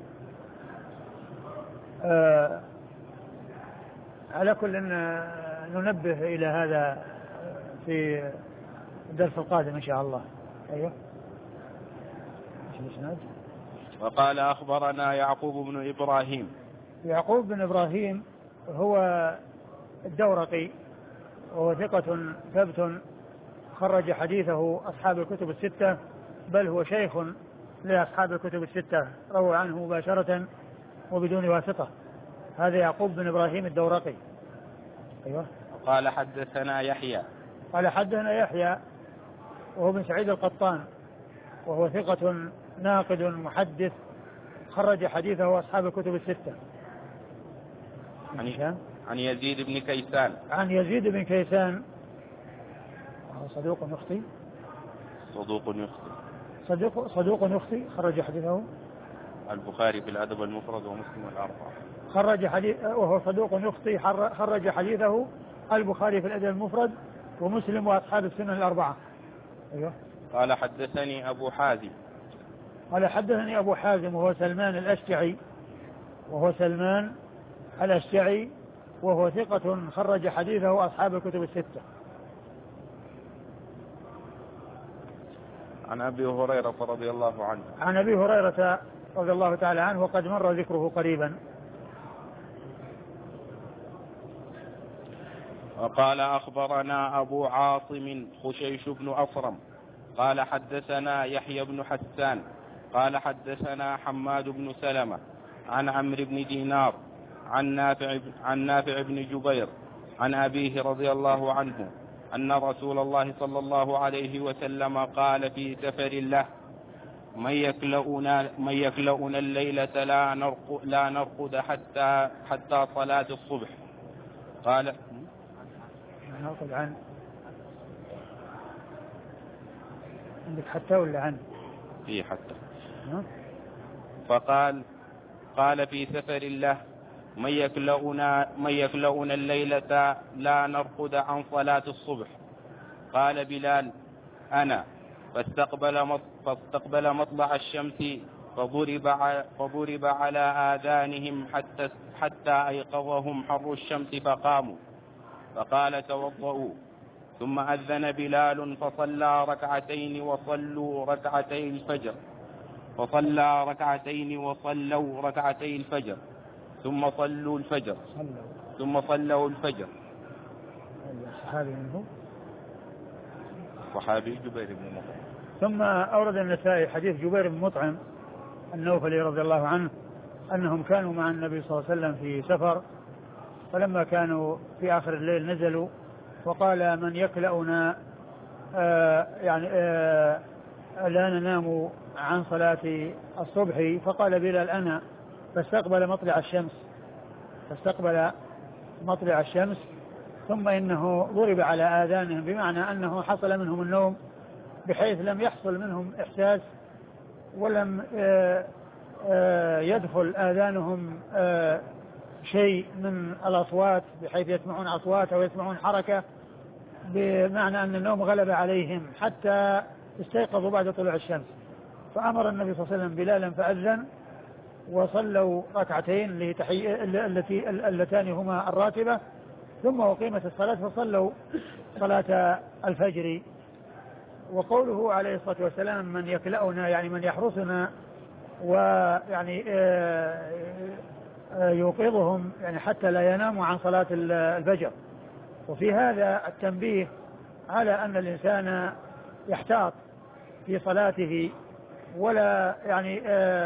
آه على كل أن ننبه إلى هذا في الدرس القادم إن شاء الله. أيوه. وقال: أخبرنا يعقوب بن إبراهيم. يعقوب بن إبراهيم هو الدورقي، وهو ثقة ثبت خرج حديثه أصحاب الكتب الستة، بل هو شيخ لأصحاب الكتب الستة، رووا عنه مباشرة وبدون واسطة. هذا يعقوب بن إبراهيم الدورقي. أيوة. قال: حدثنا يحيى. قال: حدثنا يحيى وهو بن سعيد القطان، وهو ثقة ناقد محدث خرج حديثه أصحاب الكتب الستة. عن, عن يزيد بن كيسان. عن يزيد بن كيسان وهو صدوق يخطئ. صدوق يخطئ. صدوق صدوق يخطئ. خرج حديثه البخاري في الأدب المفرد ومسلم والأربعة. خرج حديث وهو صدوق يخطئ، خرج حديثه البخاري في الأدب المفرد ومسلم وأصحاب السنن الأربعة. أيوه. قال: حدثني أبو حازم. قال: حدثني أبو حازم وهو سلمان الأشجعي وهو سلمان الأشجعي وهو ثقة خرج حديثه أصحاب الكتب الستة. عن أبي هريرة رضي الله عنه. عن أبي هريرة رضي الله تعالى عنه، وقد مر ذكره قريبا. وقال أخبرنا أبو عاصم خشيش بن أصرم قال حدثنا يحيى بن حسان قال حدثنا حماد بن سلمة عن عمرو بن دينار عن نافع, عن نافع بن جبير عن أبيه رضي الله عنه أن رسول الله صلى الله عليه وسلم قال في سفر له من يكلؤنا, من يكلؤنا الليلة لا نرقد, لا نرقد حتى, حتى صلاة الصبح. قال نرقد عن عندك حتى ولا عن في حتى فقال قال في سفر له من يكلؤنا, من يكلؤنا الليلة لا نرقد عن صلاة الصبح. قال بلال أنا فاستقبل, فاستقبل مطلع الشمس فضرب, فضرب على آذانهم حتى, حتى أيقظهم حر الشمس فقاموا فقال توضؤوا. ثم أذن بلال فصلى ركعتين وصلوا ركعتي الفجر فصلى ركعتين وصلوا ركعتي الفجر ثم صلوا الفجر ثم صلوا الفجر. صحابي منه صحابي جبير بن مطعم. ثم أورد النسائي حديث جبير بن مطعم النوفلي رضي الله عنه أنهم كانوا مع النبي صلى الله عليه وسلم في سفر، فلما كانوا في آخر الليل نزلوا وقال من يكلأنا آه يعني آه لا ننام عن صلاة الصبح. فقال بلال أنا فاستقبل مطلع الشمس فاستقبل مطلع الشمس ثم إنه ضرب على آذانهم، بمعنى أنه حصل منهم النوم بحيث لم يحصل منهم إحساس ولم آآ آآ يدخل آذانهم شيء من الأصوات بحيث يسمعون أصوات أو يسمعون حركة، بمعنى أن النوم غلب عليهم حتى استيقظوا بعد طلوع الشمس. فأمر النبي صلى الله عليه وسلم بلالا فأذن وصلوا ركعتين التي اللتان هما الراتبة، ثم أقيمت الصلاة فصلوا صلاة الفجر. وقوله عليه الصلاة والسلام من يكلأنا يعني من يحرسنا ويعني يوقظهم يعني حتى لا يناموا عن صلاة الفجر. وفي هذا التنبيه على أن الإنسان يحتاط في صلاته ولا يعني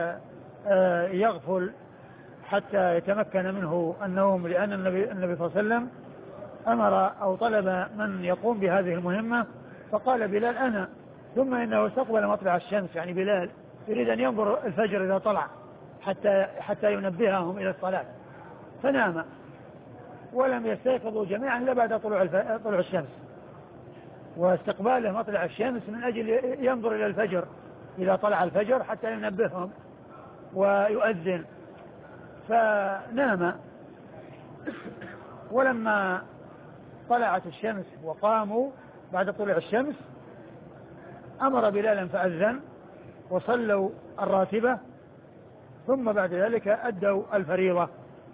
يغفل حتى يتمكن منه النوم، لأن النبي, النبي صلى الله عليه وسلم أمر أو طلب من يقوم بهذه المهمة فقال بلال أنا، ثم إنه استقبل مطلع الشمس يعني بلال يريد أن ينظر الفجر إذا طلع حتى, حتى ينبههم إلى الصلاة، فنام ولم يستيقظوا جميعا إلا بعد طلوع, طلوع الشمس. واستقباله مطلع الشمس من أجل ينظر إلى الفجر إذا طلع الفجر حتى ينبههم ويؤذن، فنام. ولما طلعت الشمس وقاموا بعد طلوع الشمس أمر بلالا فأذن وصلوا الراتبة، ثم بعد ذلك أدوا الفريضة.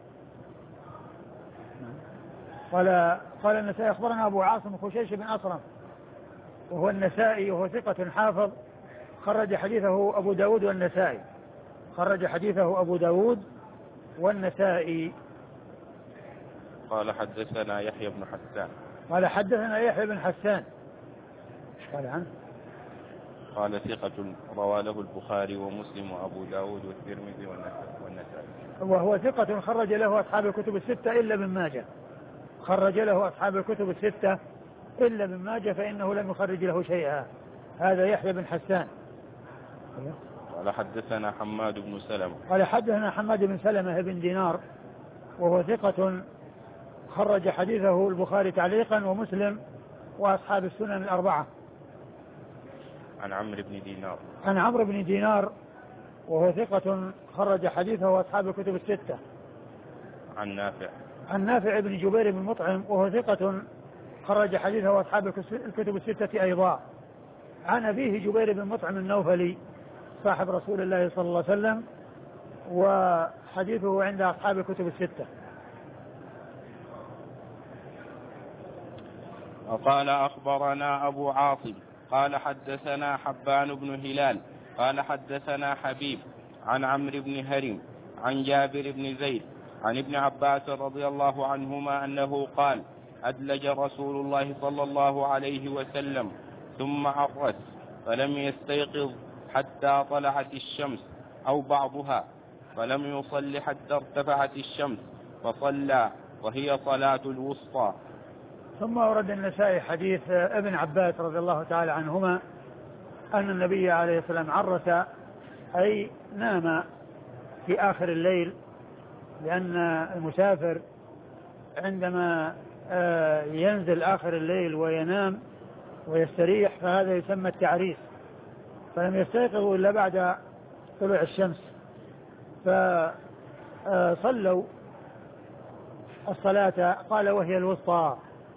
قال قال النسائي أخبرنا أبو عاصم خشيش بن أصرم وهو النسائي وهو ثقة حافظ خرج حديثه أبو داود والنسائي خرج حديثه أبو داود والنسائي. قال حدثنا يحيى بن حسان قال حدثنا يحيى بن حسان قال عنه قال ثقة رواه له البخاري ومسلم وأبو داود والترمذي والنسائي. وهو ثقة خرج له أصحاب الكتب الستة إلا ابن ماجه خرج له أصحاب الكتب الستة إلا ابن ماجه فإنه لم يخرج له شيئا. هذا يحيى بن حسان. قال حدثنا حماد بن سلمة قال حدثنا حماد بن سلمة بن دينار وهو ثقة خرج حديثه البخاري تعليقا ومسلم وأصحاب السنن الأربعة. عن عمرو بن دينار عن عمرو بن دينار وهو ثقة خرج حديثه أصحاب الكتب الستة. عن نافع عن نافع بن جبير بن مطعم وهو ثقة خرج حديثه أصحاب الكتب الستة أيضا. عن أبيه جبير بن مطعم النوفلي صاحب رسول الله صلى الله عليه وسلم وحديثه عند أصحاب الكتب الستة. وقال أخبرنا أبو عاصم قال حدثنا حبان بن هلال قال حدثنا حبيب عن عمرو بن هرم عن جابر بن زيد عن ابن عباس رضي الله عنهما أنه قال أدلج رسول الله صلى الله عليه وسلم ثم عرس فلم يستيقظ حتى طلعت الشمس أو بعضها، فلم يصل حتى ارتفعت الشمس فصلى، وهي صلاة الوسطى. ثم ورد النسائي حديث ابن عباس رضي الله تعالى عنهما أن النبي عليه السلام عرس، أي نام في آخر الليل، لأن المسافر عندما ينزل آخر الليل وينام ويستريح فهذا يسمى التعريس، فلم يستيقظوا إلا بعد طلوع الشمس، فصلوا الصلاة قال وهي الوسطى.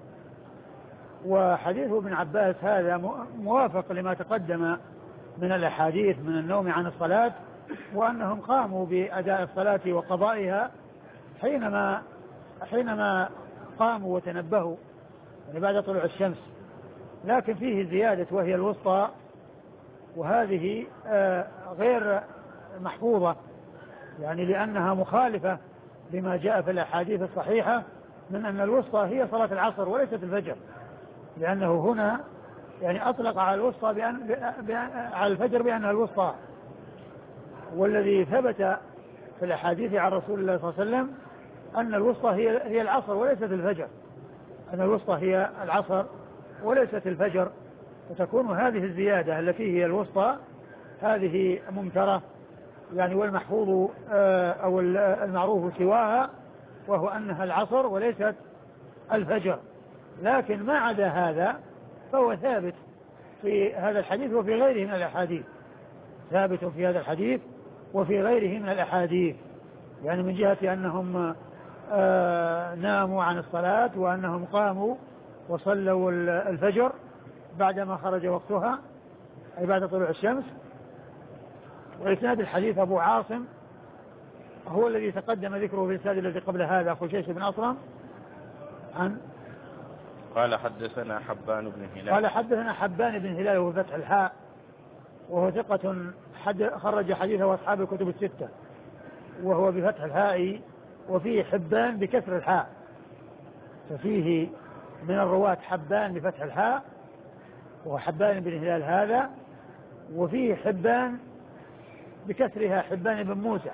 وحديث ابن عباس هذا موافق لما تقدم من الأحاديث من النوم عن الصلاة، وأنهم قاموا بأداء الصلاة وقضائها حينما حينما قاموا وتنبهوا يعني بعد طلوع الشمس، لكن فيه زيادة وهي الوسطى، وهذه غير محفوظة يعني لأنها مخالفة لما جاء في الأحاديث الصحيحة من أن الوسطى هي صلاة العصر وليست الفجر، لأنه هنا يعني أطلق على الوسطى بأن بأن على الفجر بأنها الوسطى، والذي ثبت في الأحاديث عن رسول الله صلى الله عليه وسلم أن الوسطى هي هي العصر وليست الفجر، أن الوسطى هي العصر وليست الفجر، فتكون هذه الزيادة التي هي الوسطى هذه ممترة يعني، والمحفوظ أو المعروف سواها وهو أنها العصر وليست الفجر. لكن ما عدا هذا فهو ثابت في هذا الحديث وفي غيره من الأحاديث، ثابت في هذا الحديث وفي غيره من الأحاديث، يعني من جهة أنهم آه ناموا عن الصلاة وأنهم قاموا وصلوا الفجر بعدما خرج وقتها أي بعد طلوع الشمس. وإسناد الحديث أبو عاصم هو الذي تقدم ذكره في الإسناد الذي قبل هذا خشيش بن أصرم عن قال حدثنا حبان بن هلال قال حدثنا حبان بن هلال وهو فتح الحاء، وهو ثقة حد خرج حديثه أصحاب الكتب الستة، وهو بفتح الهاء وفيه حبان بكسر الحاء، ففيه من الرواة حبان بفتح الحاء وهو حبان بن هلال هذا، وفيه حبان بكسرها حبان بن موسى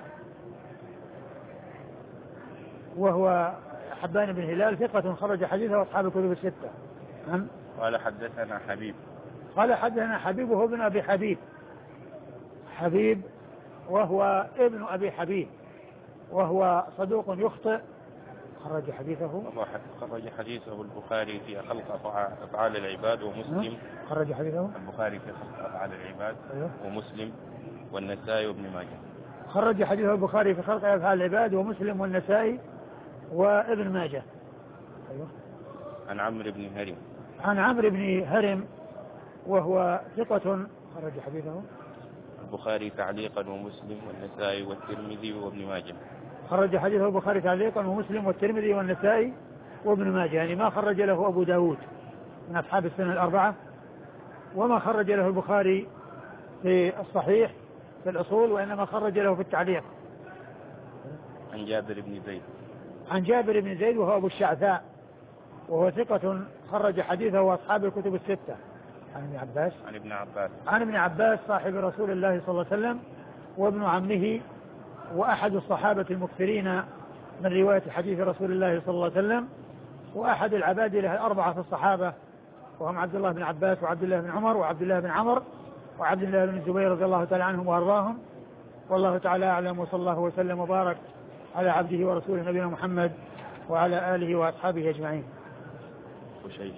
وهو حبان بن هلال ثقة خرج حديثه أصحاب الكتب الستة. قال حدثنا حبيب قال حدثنا حبيب وهو ابن أبي حبيب، حبيب وهو ابن أبي حبيب وهو صدوق يخطئ، خرج حديثه خرج حديثه البخاري في خلق أفعال العباد ومسلم، خرج حديثه البخاري في خلق أفعال العباد ومسلم والنسائي وابن ماجه، خرج حديثه البخاري في خلق أفعال العباد ومسلم والنسائي وابن ماجه. أيوه. عن عمرو بن هرم عن عمرو بن هرم وهو ثقة خرج حديثه البخاري تعليقا ومسلم والنسائي والترمذي وابن ماجه، خرج حديثه البخاري تعليقا ومسلم والترمذي والنسائي وابن ماجه، يعني ما خرج له أبو داود من أصحاب السنة الأربعة، وما خرج له البخاري في الصحيح في الأصول، وإنما خرج له في التعليق. عن جابر بن زيد عن جابر بن زيد وهو أبو الشعثاء وهو ثقة خرج حديثه وأصحاب الكتب الستة. عن ابن عباس عن ابن عباس عن ابن عباس صاحب رسول الله صلى الله عليه وسلم وابن عمه وأحد الصحابة المكثرين من رواية حديث رسول الله صلى الله عليه وسلم، وأحد العباد له الأربعة في الصحابة وهم عبد الله بن عباس وعبد الله بن عمر وعبد الله بن عمر وعبد الله بن الزبير رضي الله تعالى عنهم وأرضاهم، والله تعالى أعلم، وصلى الله وسلم وبارك على عبده ورسوله نبينا محمد وعلى آله وأصحابه أجمعين. وشيش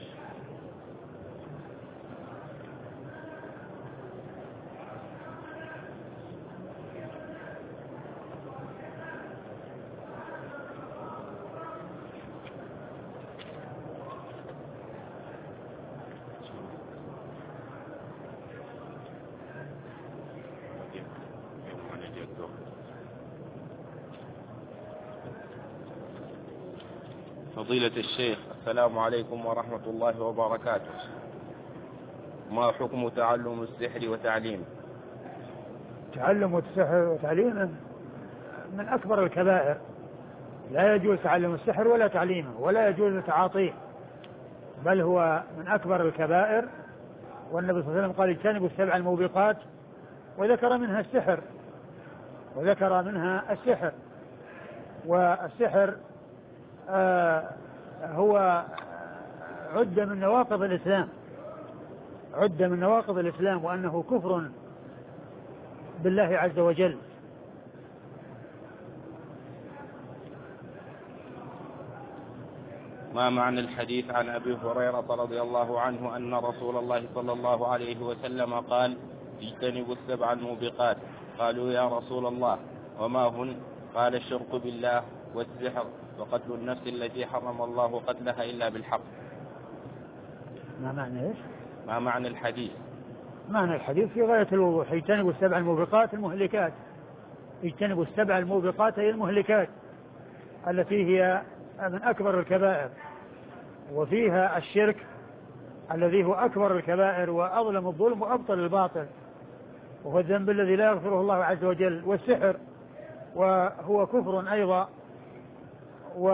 فضيلة الشيخ، السلام عليكم ورحمة الله وبركاته. ما حكم تعلم السحر وتعليمه؟ تعلم السحر وتعليمه من أكبر الكبائر، لا يجوز تعلم السحر ولا تعليمه، ولا يجوز تعاطيه بل هو من أكبر الكبائر. والنبي صلى الله عليه وسلم قال اجتنبوا السبع الموبقات، وذكر منها السحر وذكر منها السحر والسحر آه هو عد من نواقض الإسلام عد من نواقض الإسلام وأنه كفر بالله عز وجل. ما معنى الحديث عن أبي هريرة رضي الله عنه أن رسول الله صلى الله عليه وسلم قال اجتنبوا السبع الموبقات؟ قالوا يا رسول الله وما هن؟ قال الشرك بالله والسحر وقتل النفس التي حرم الله قتلها إلا بالحق. ما معنى إيش؟ ما معنى الحديث؟ معنى الحديث في غاية الوضوح. اجتنبوا السبع الموبقات المهلكات اجتنبوا السبع الموبقات هي المهلكات التي هي من أكبر الكبائر، وفيها الشرك الذي هو أكبر الكبائر وأظلم الظلم وأبطل الباطل، وهو الذنب الذي لا يغفره الله عز وجل، والسحر وهو كفر أيضا. و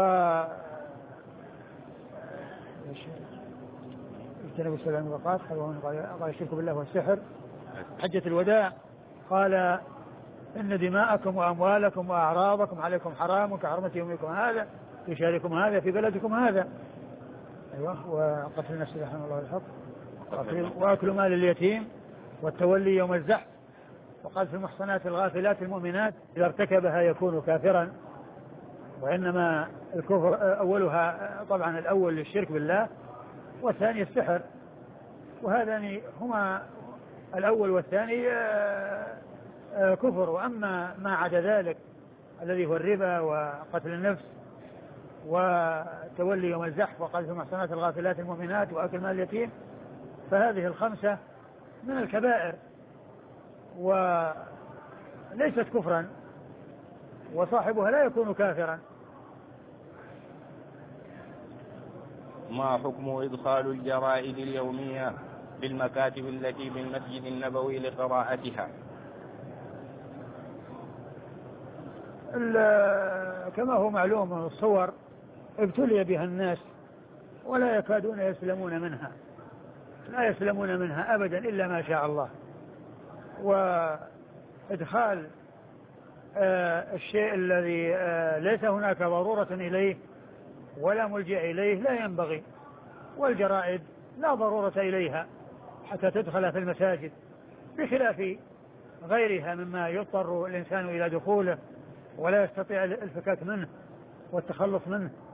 اجتنبوا السبع الموبقات قال الشرك بالله والسحر. حجة الوداع قال إن دماءكم وأموالكم وأعراضكم عليكم حرام كحرمة يومكم هذا في شهركم هذا في بلدكم هذا. أيوة. وقتل النفس التي حرم الله بالحق وأكل مال اليتيم والتولي يوم الزحف وقذف المحصنات الغافلات المؤمنات إذا ارتكبها يكون كافرا. وإنما الكفر أولها طبعا الأول للشرك بالله والثاني السحر، وهذان هما الأول والثاني كفر. وأما ما عدا ذلك الذي هو الربا وقتل النفس وتولي يوم الزحف وقذف المحصنات الغافلات المؤمنات وأكل مال اليتيم فهذه الخمسة من الكبائر وليست كفرا، وصاحبها لا يكون كافرا. ما حكم إدخال الجرائد اليومية في المكاتب التي بالمسجد النبوي لقراءتها؟ كما هو معلوم من الصور ابتلي بها الناس ولا يكادون يسلمون منها لا يسلمون منها أبدا إلا ما شاء الله. وإدخال آه الشيء الذي آه ليس هناك ضرورة إليه ولا ملجأ إليه لا ينبغي، والجرائد لا ضرورة إليها حتى تدخل في المساجد، بخلاف غيرها مما يضطر الإنسان إلى دخوله ولا يستطيع الفكاك منه والتخلص منه.